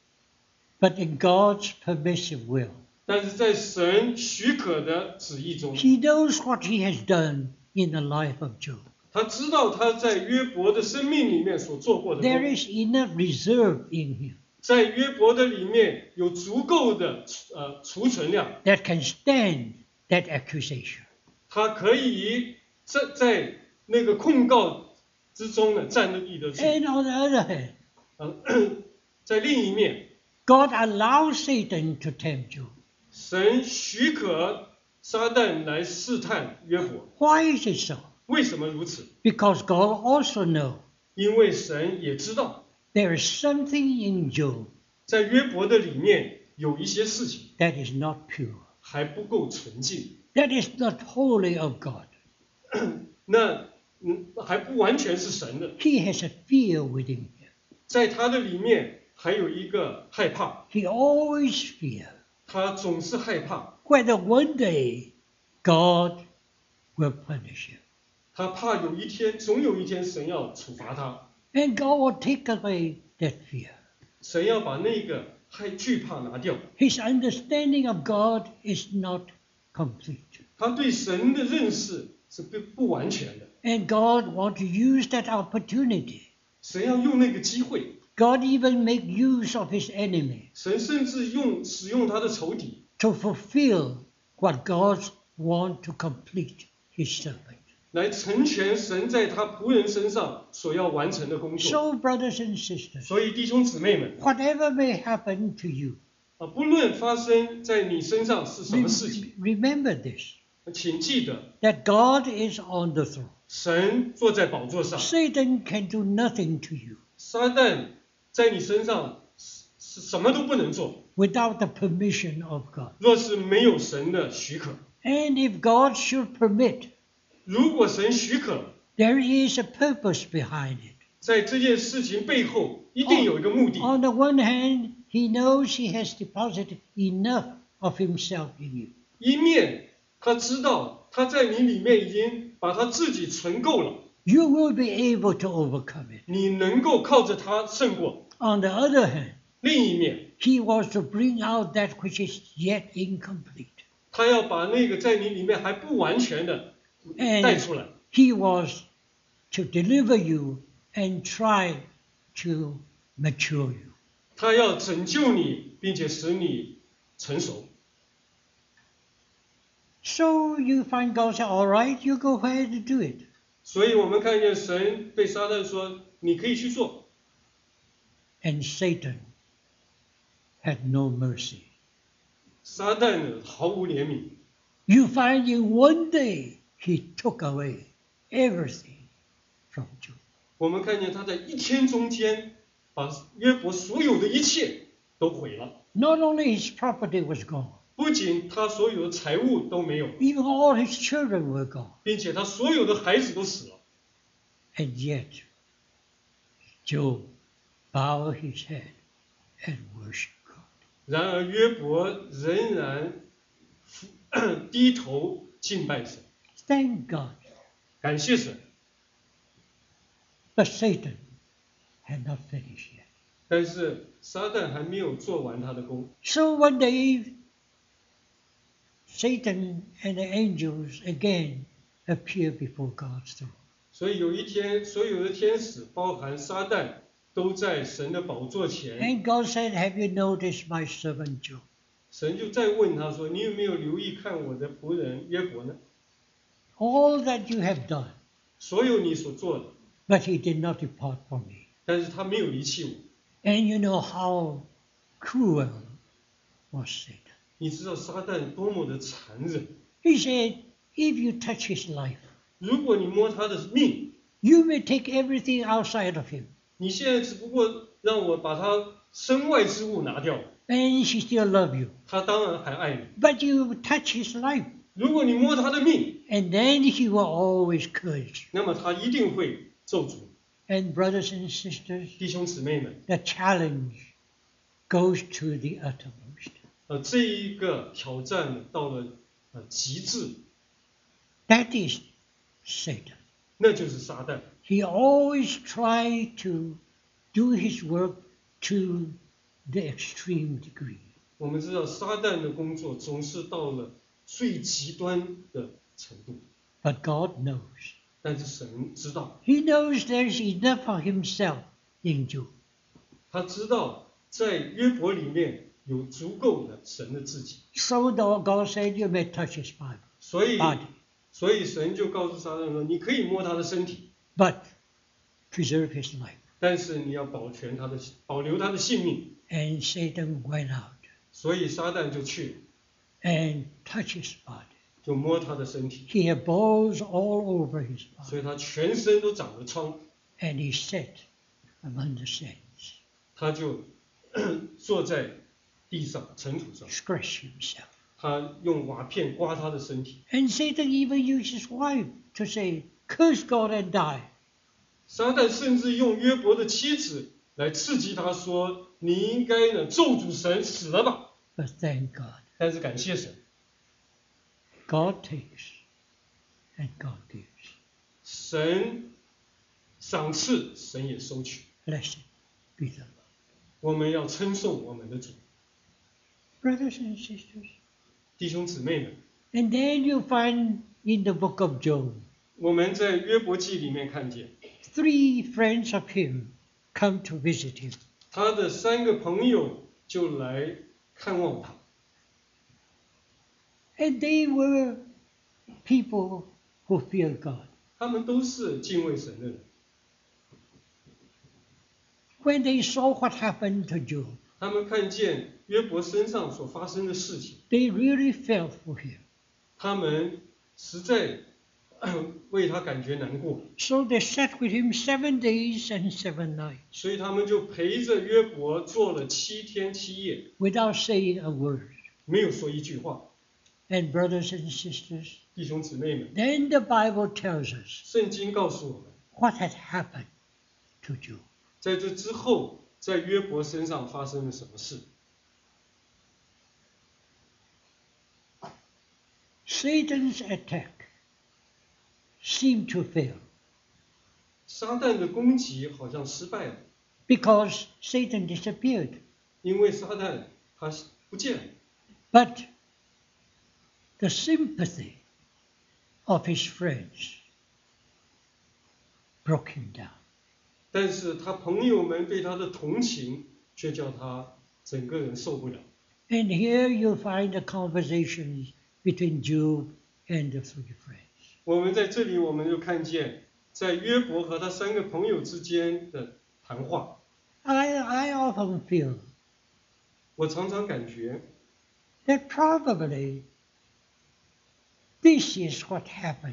But in God's permissive will, 但是在神许可的旨意中， he knows what he has done in the life of Job. 他知道他在约伯的生命里面所做过的 There 功， is enough reserve in him 在约伯的里面有足够的储存量， that can stand that accusation. 他可以在那个控告之中呢站立得住。 And on the other hand, 在另一面， God allows Satan to tempt Job. 神许可撒旦来试探约伯， Why is it so? 为什么如此？ Because God also knows 因为神也知道， there is something in Job 在约伯的里面有一些事情 that is not pure, 还不够纯净， that is not wholly of God. 那还不完全是神的， He has a fear within him. 在他的里面还有一个害怕， He always fears 他总是害怕， whether one day God will punish him. 他怕有一天，总有一天神要处罚他， And God will take away that fear. 神要把那个惧怕拿掉。 His understanding of God is not complete. 他对神的认识是不完全的， And God wants to use that opportunity. 神要用那个机会， God even make use of his enemy 神甚至使用他的仇敌， to fulfill what God wants to complete his servant. 来成全神在他仆人身上所要完成的工作。 So, brothers and sisters, 所以弟兄姊妹们 whatever may happen to you, 不论发生在你身上是什么事情， remember this, 请记得 that God is on the throne. 神坐在宝座上， Satan can do nothing to you 撒旦在你身上是什么都不能做， without the permission of God. 若是没有神的许可。 And if God should permit, 如果神许可， there is a purpose behind it. 在这件事情背后一定有一个目的。 On the one hand, he knows he has deposited enough of himself in you. 一面他知道他在你里面已经把他自己存够了， You will be able to overcome it. 你能够靠着他胜过。 On the other hand, 另一面， he wants to bring out that which is yet incomplete. 他要把那个在你里面还不完全的带 And 出来， he wants to deliver you and try to mature you. 他要拯救你，并且使你成熟。 So you find God say, all right, you go ahead and do it. 所以我们看见神对撒旦说：“你可以去做。 And Satan had no mercy. ” 撒旦呢毫无怜悯。 You find in one day he took away everything from Job. 我们看见他在一天中间把约伯所有的一切都毁了， Not only his property was gone, 不仅他所有的财物都没有， even all his children were gone. 并且他所有的孩子都死了。 And yet, Job bowed his head and worshiped God. 然而约伯仍然低头敬拜神， Thank God. 感谢神。 But Satan had not finished yet. 但是撒旦还没有做完他的工， So one day, Satan and the angels again appear before God's throne. 所以有一天，所有的天使，包含撒旦，都在神的宝座前。 And God said, have you noticed my servant Job? 神就再问他说：“你有没有留意看我的仆人约伯呢？ All that you have done, 所有你所做的， but he did not depart from me. 但是他没有离弃我。 And you know how cruel was Satan. 你知道撒旦多么的残忍？ He said, if you touch his life, 如果你摸他的命， you may take everything outside of him, 你现在只不过让我把他身外之物拿掉， and he still love you. 他当然还爱你。 But you touch his life, 如果你摸他的命， and then he will always curse you. 那么他一定会咒诅。 And brothers and sisters, 弟兄姊妹们， the challenge goes to the uttermost. 这一个挑战到了极致， That is Satan. 那就是撒旦。 He always tries to do his work to the extreme degree. 我们知道撒旦的工作总是到了最极端的程度， But God knows. 但是神知道， He knows there's enough of himself in you. 他知道在约伯里面有足够的神的自己， So God said, you may touch his body, 所以神就告诉撒旦说，你可以摸他的身体， but preserve his life. 但是你要保留他的性命。 And Satan went out 所以撒旦就去 and touched his body. 就摸他的身体， He had balls all over his 所 body, 以他全身都长了疮， and he sat among the sands, 他就坐在地上尘土上， scratched himself. 他用瓦片刮他的身体。 And Satan even used his wife to say, curse God and die. 撒旦甚至用约伯的妻子来刺激他说：“你应该呢咒诅神死了吧。 But thank God, ” 但是感谢神， God takes and God gives. 神赏赐，神也收取。 Blessed be the Lord. 我们要称颂我们的主， Brothers and sisters. 弟兄姊妹们。 And then you find in the book of Job, 我们在约伯记里面看见， 3 friends of him come to visit him. 他的3个朋友就来看望他， And they were people who feared God. 他们都是敬畏神的人。 When they saw what happened to Job, 他们看见约伯身上所发生的事情， they really felt for him. 他们实在为他感觉难过， So they sat with him 7 days and 7 nights 所以他们就陪着约伯做了7天7夜， without saying a word. 没有说一句话。 And brothers and sisters, 弟兄姊妹们， then the Bible tells us 圣经告诉我们， what had happened to Job. 在这之后，在约伯身上发生了什么事？ Satan's attack seemed to fail 撒旦的攻击好像失败了， because Satan disappeared. 因为撒旦他不见了。 But the sympathy of his friends broke him down. 但是他朋友们对他的同情，却叫他整个人受不了。 And here you find the conversations between Job and the 3 friends. 我们在这里，我们就看见，在约伯和他3个朋友之间的谈话。 I often feel 我常常感觉， that probably this is what happened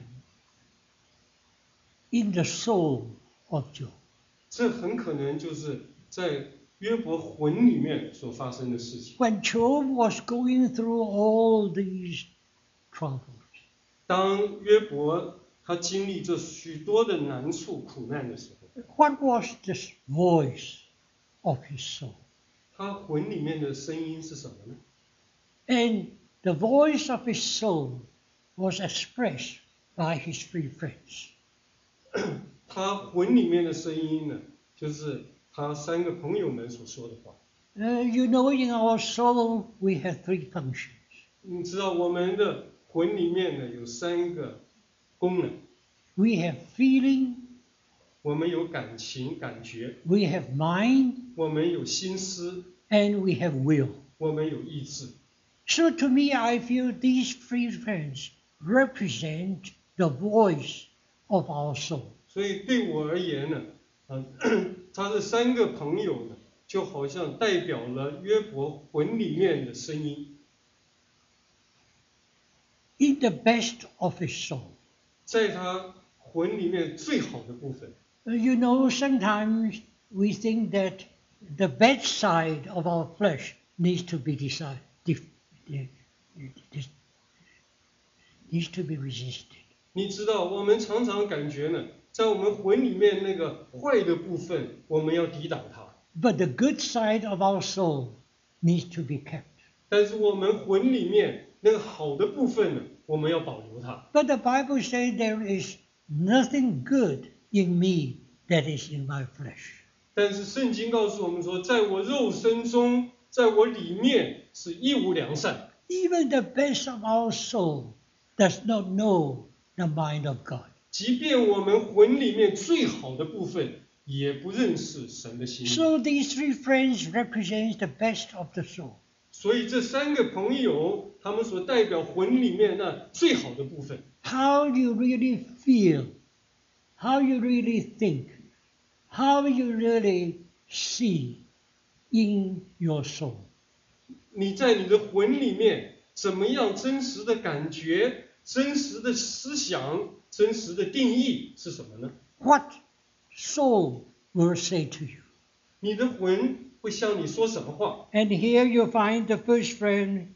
in the soul of Job. 这很可能就是在约伯魂里面所发生的事情。 When Job was going through all these troubles, 当约伯他经历这许多的难处、苦难的时候， what was this voice of his soul? 他魂里面的声音是什么呢？ And the voice of his soul was expressed by his 3 friends. 他魂里面的声音呢，就是他3个朋友们所说的话。 You know, in our soul, we have 3 functions. 你知道我们的魂里面呢有3个功能， We have feeling, 我们有感情、感觉， we have mind, 我们有心思， and we have will. 我们有意志。 So to me, I feel these 3 friends represent the voice of our soul. 所以对我而言呢，他这三个朋友呢，就好像代表了约伯魂里面的声音， in the best of his soul. 在他魂里面最好的部分。 You know, sometimes we think that the bad side of our flesh needs to be needs to be resisted. 你知道，我们常常感觉呢，在我们魂里面那个坏的部分，我们要抵挡它。 But the good side of our soul needs to be kept. 但是我们魂里面那个好的部分呢，我们要保留它。 But the Bible says there is nothing good in me that is in my flesh. 但是圣经告诉我们说，在我肉身中，在我里面是一无良善。 Even the best of our soul does not know the mind of God. 即便我们魂里面最好的部分，也不认识神的心意。 So these three friends represent the best of the soul. 所以这三个朋友，他们所代表魂里面那最好的部分。 How you really feel, how you really think, how you really see in your soul. 你在你的魂里面怎么样真实的感觉、真实的思想、真实的定义是什么呢？ What soul will say to you? 你的魂会向你说什么话？ And here you find the first friend,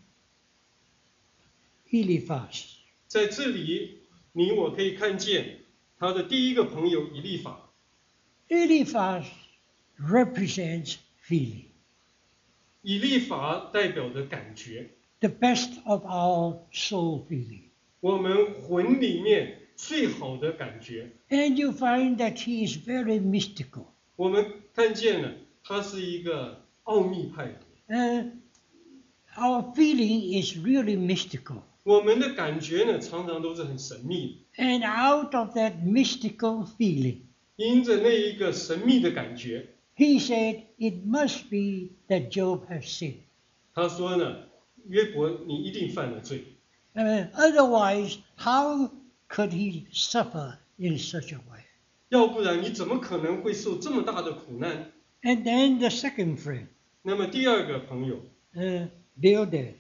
Eliphaz. 在这里，你我可以看见他的第一个朋友以利法。 Eliphaz represents feeling, 以利法代表着感觉， the best of our soul feeling. 我们魂里面最好的感觉。 And you find that he is very mystical. 我们看见了，他是一个奥秘派的。 Our feeling is really mystical. 我们的感觉呢，常常都是很神秘的。 And out of that mystical feeling, 因着那一个神秘的感觉， he said, it must be that Job has sinned. 他说呢，约伯，你一定犯了罪， Otherwise, how could he suffer in such a way? 要不然你怎么可能会受这么大的苦难？ And then the second friend, 那么第二个朋友， Bildad.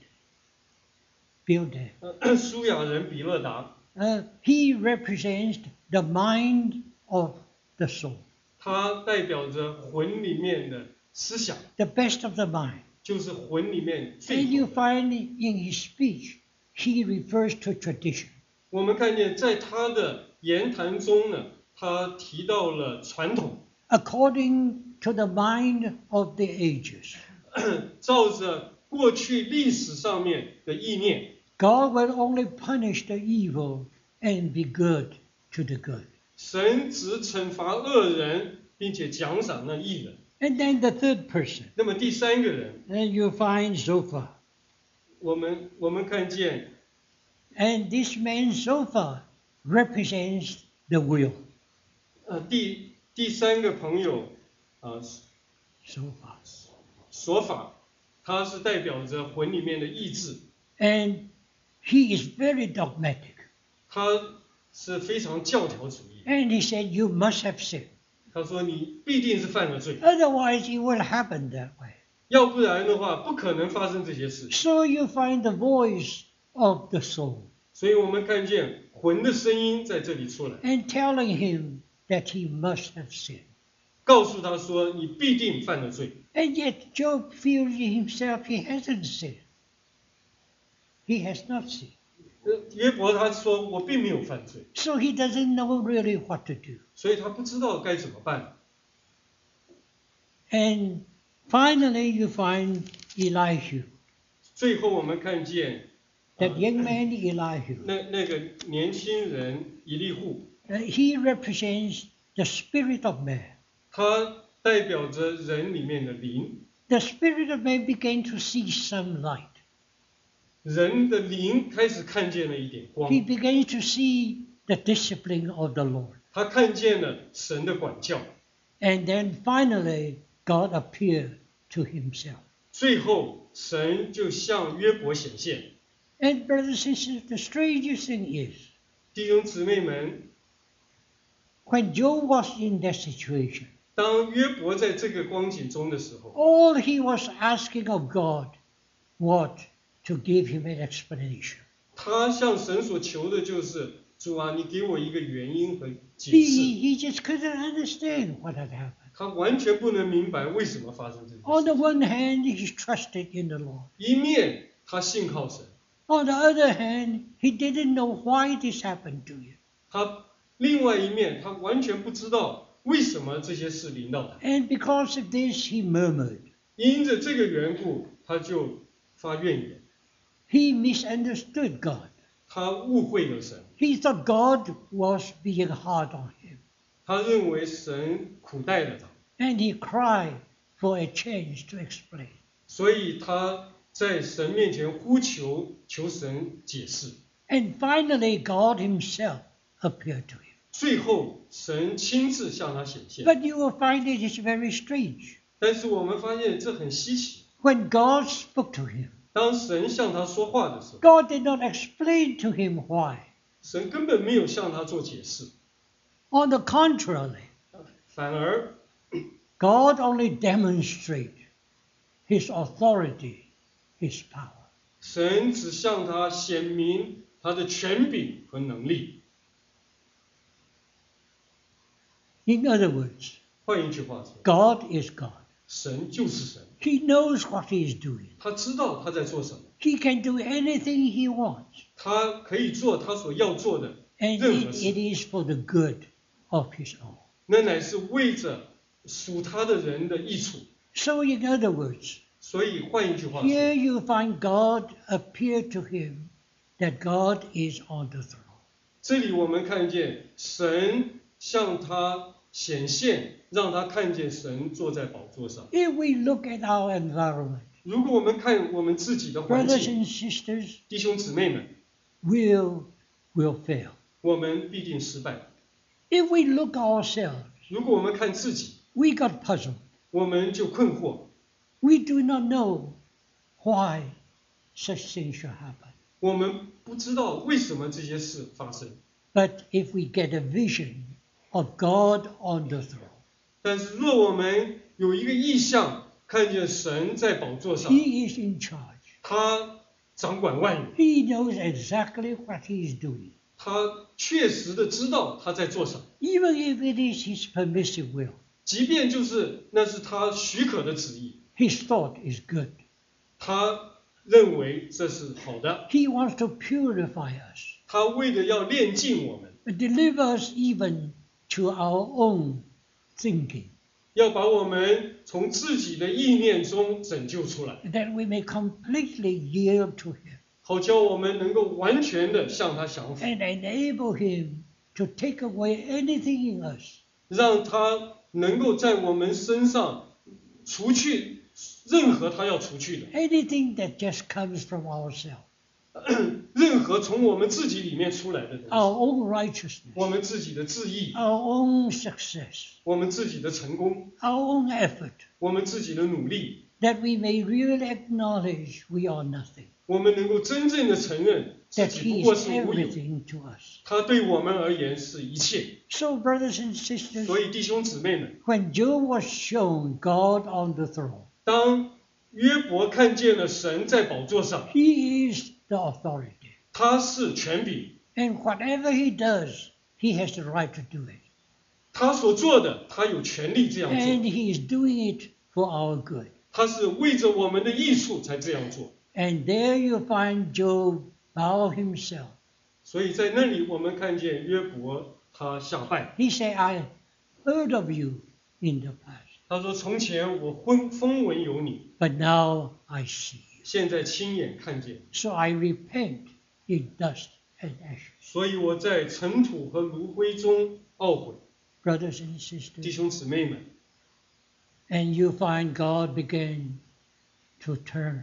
舒雅人比勒达， He represents the mind of the soul, 他代表着魂里面的思想， the best of the mind. 就是魂里面最 And you 好的。 find in his speech, he refers to tradition. 我们看见在他的言谈中呢，他提到了传统， According to the mind of the ages, 照着过去历史上面的意念， God will only punish the evil and be good to the good. 神只惩罚恶人，并且奖赏那义人。 And then the third person, 那么第三个人， you find Zophar. 我们看见 And this man Zophar represents the will. 第三个朋友 Zophar. 索法，他是代表着魂里面的意志， And he is very dogmatic. 他是非常教条主义。 And he said, you must have sinned. 他说你必定是犯了罪， Otherwise, it will happen that way. 要不然的话不可能发生这些事情。 So you find the voice of the soul 所以我们看见魂的声音在这里出来， and telling him that he must have sinned. 告诉他说你必定犯了罪。 And yet Job feels himself he hasn't sinned. He has not sinned. 约伯他说我并没有犯罪， So he doesn't know really what to do. 所以他不知道该怎么办。 And finally you find Elihu, 最后我们看见 that young man Elihu. 那个年轻人以利户， He represents the spirit of man. 他代表着人里面的灵， The spirit of man began to see some light. 人的灵开始看见了一点光， He began to see the discipline of the Lord. 他看见了神的管教， And then finally, God appeared to himself. 最后神就向约伯显现。 And brothers and sisters, the strangest thing is, 弟兄姊妹们， When Job was in that situation, 当约伯在这个光景中的时候， all he was asking of God was to give him an explanation. 他向神所求的就是主啊，你给我一个原因和解释。 He just couldn't understand what had happened. 他完全不能明白为什么发生这件 On 事 the 情。 one hand, he trusted in the Lord. 一面他信靠神， On the other hand, he didn't know why this happened to him. 他另外一面他完全不知道为什么这些事临到他。 And because of this, he murmured. 因着这个缘故，他就发怨言， He misunderstood God. 他误会了神， He thought God was being hard on him. 他认为神苦待了他， And he cried for a chance to explain. 所以他在神面前呼求，求神解释。 And finally, God himself appeared to him. 最后，神亲自向他显现。 But you will find it is very strange. 但是我们发现这很稀奇， When God spoke to him, 当神向他说话的时候， God did not explain to him why. 神根本没有向他做解释， On the contrary, 反而 God only demonstrated his authority, his power. 神只向他显明他的权柄和能力。 In other words, 换一句话说， God is God. 神就是神， He knows what he is doing. 他知道他在做什么， He can do anything he wants. 他可以做他所要做的 And 任何 it 事， is for the good of his own. 那乃是为着属他的人的益处。 So in other words, 所以换一句话 here 说， you find God appear to him that God is on the throne. 这里我们看见神向他显现，让他看见神坐在宝座上。 If we look at our environment, 如果我们看我们自己的环 brothers 境， and sisters, 弟兄姊妹们， will fail. 我们必定失败。 If we look ourselves, 如果我们看自己， we got puzzled. 我们就困惑， We do not know why such things should happen. 我们不知道为什么这些事发生。 But if we get a vision of God on the throne, 但是若我们有一个意象，看见神在宝座上， he is in charge. 他掌管万有， He knows exactly what he is doing. 他确实的知道他在做什么， Even if it is his permissive will, 即便就是那是他许可的旨意， his thought is good. 他认为这是好的， He wants to purify us, 他为了要炼净我们， deliver us even to our own thinking, 要把我们从自己的意念中拯救出来， that we may completely yield to him 好叫我们能够完全的向他降服， and enable him to take away anything in us 让他能够在我们身上除去任何他要除去的， anything that just comes from ourselves, 任何从我们自己里面出来的东西， our own righteousness, 我们自己的志意， our own success, 我们自己的成功， our own effort, 我们自己的努力， that we may really acknowledge we are nothing, 我们能够真正的承认自 that 己 he 不过 is 是无有， everything to us. 他对我们而言是一切。 So, brothers and sisters, 所以弟兄姊妹们， when Job was shown God on the throne, 当约伯看见了神在宝座上， he is the authority. 他是权柄， And whatever he does, he has the right to do it. 他所做的，他有权利这样 And 做， he is doing it for our good. 他是为着我们的益处才这样做。 And there you find Job bow himself. 所以在那里，我们看见约伯他下拜， He said, I heard of you in the past, 他说：“从前我风闻有你， but now I see you. 现在亲眼看见， So I repent in dust and ashes. 所以我在尘土和炉灰中懊悔。” Brothers and 弟 sisters, 兄姊妹们， and you find God began to turn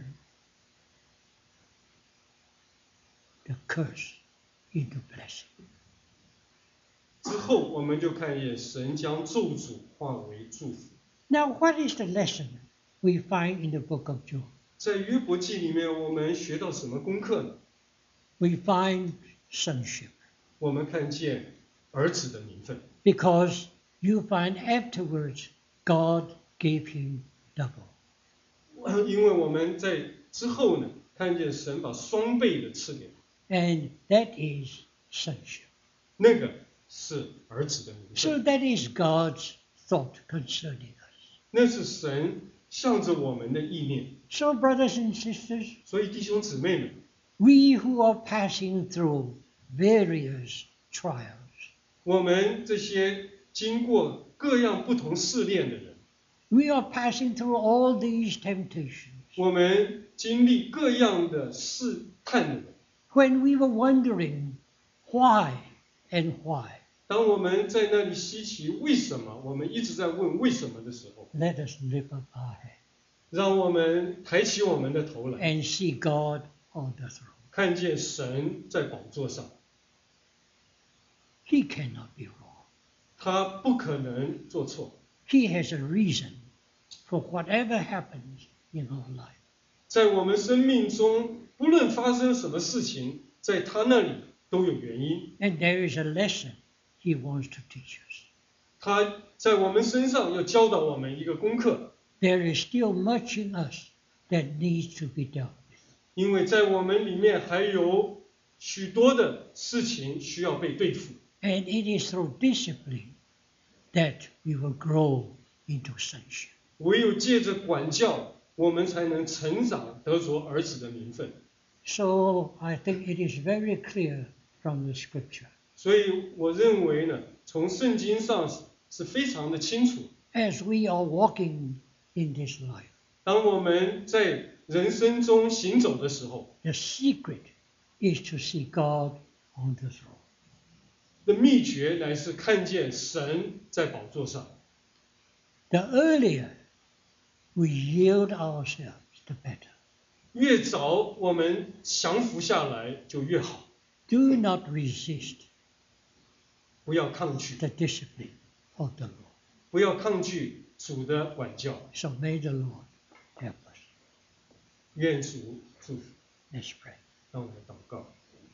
the curse into blessing. 之后我们就看见神将咒诅化为祝福。 Now, what is the lesson we find in the book of Job? 在约伯记里面，我们学到什么功课呢？ We find sonship. 我们看见儿子的名分。 because you find afterwards God gave him double. 因为我们在之后呢，看见神把双倍的赐给他， And that is sonship. 那个是儿子的名 So 分， that is God's thought concerning us. 那是神向着我们的意念。 So, brothers and sisters, 所以弟兄姊妹们， we who are passing through various trials, 我们这些经过各样不同试炼的人， we are passing through all these temptations. 我们经历各样的试探的人， When we were wondering why and why, 当我们在那里稀奇为什么，我们一直在问为什么的时候， let us lift up our head 让我们抬起我们的头来， and see God on the throne. 看见神在宝座上， He cannot be wrong. 他不可能做错。 He has a reason for whatever happens in our life. 在我们生命中，不论发生什么事情，在他那里都有原因。 And there is a lesson He wants to teach us. 他在我们身上要教导我们一个功课， There is still much in us that needs to be dealt with. 因为在我们里面还有许多的事情需要被对付。 And it is through discipline that we will grow into sonship. 唯有借着管教，我们才能成长，得着儿子的名分。 So I think it is very clear from the scripture. 所以我认为呢，从圣经上是非常的清楚。 As we are walking in this life, 当我们在人生中行走的时候， the secret is to see God on the throne. 的秘诀乃是看见神在宝座上。 The earlier we yield ourselves, the better. 越早我们降服下来就越好， Do not resist 不要抗拒， the discipline of the Lord. 不要抗拒主的管教。 So may the Lord help us. 愿主祝福。 Let's pray. 让我们祷告。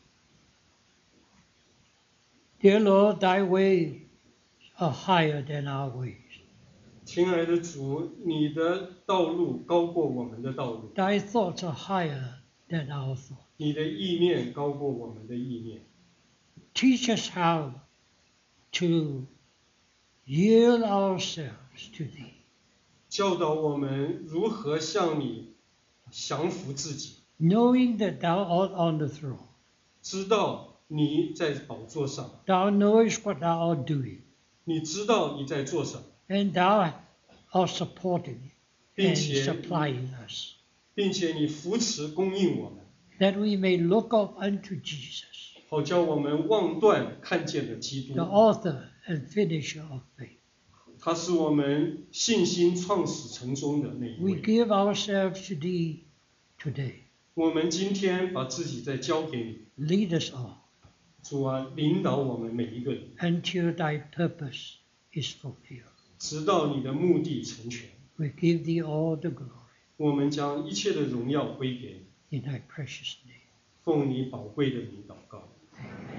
Dear Lord, thy ways are higher than our ways. 亲爱的主，你的道路高过我们的道路， Thy thoughts are higher than our thoughts. 你的意念高过我们的意念。 Teach us how to yield ourselves to thee. 教导我们如何向你降服自己， Knowing that thou art on the throne. 知道你在宝座上， Thou knowest what thou art doing. 你知道你在做什么， And thou art supporting 并 and 且 supplying us. 并且你扶持供应我们， That we may look up unto Jesus, 好叫我们望断看见的基 the 督。 author and finisher of faith. 他是我们信心创始成终的那一 We 位。 give ourselves to thee today. 我们今天把自己再交给你， Lead us on 主啊，领导我们每一个人， until thy purpose is fulfilled. 直到你的目的成全。 We give thee all the glory 我们将一切的荣耀归给你， in thy precious name. 奉你宝贵的名祷告。 Amen.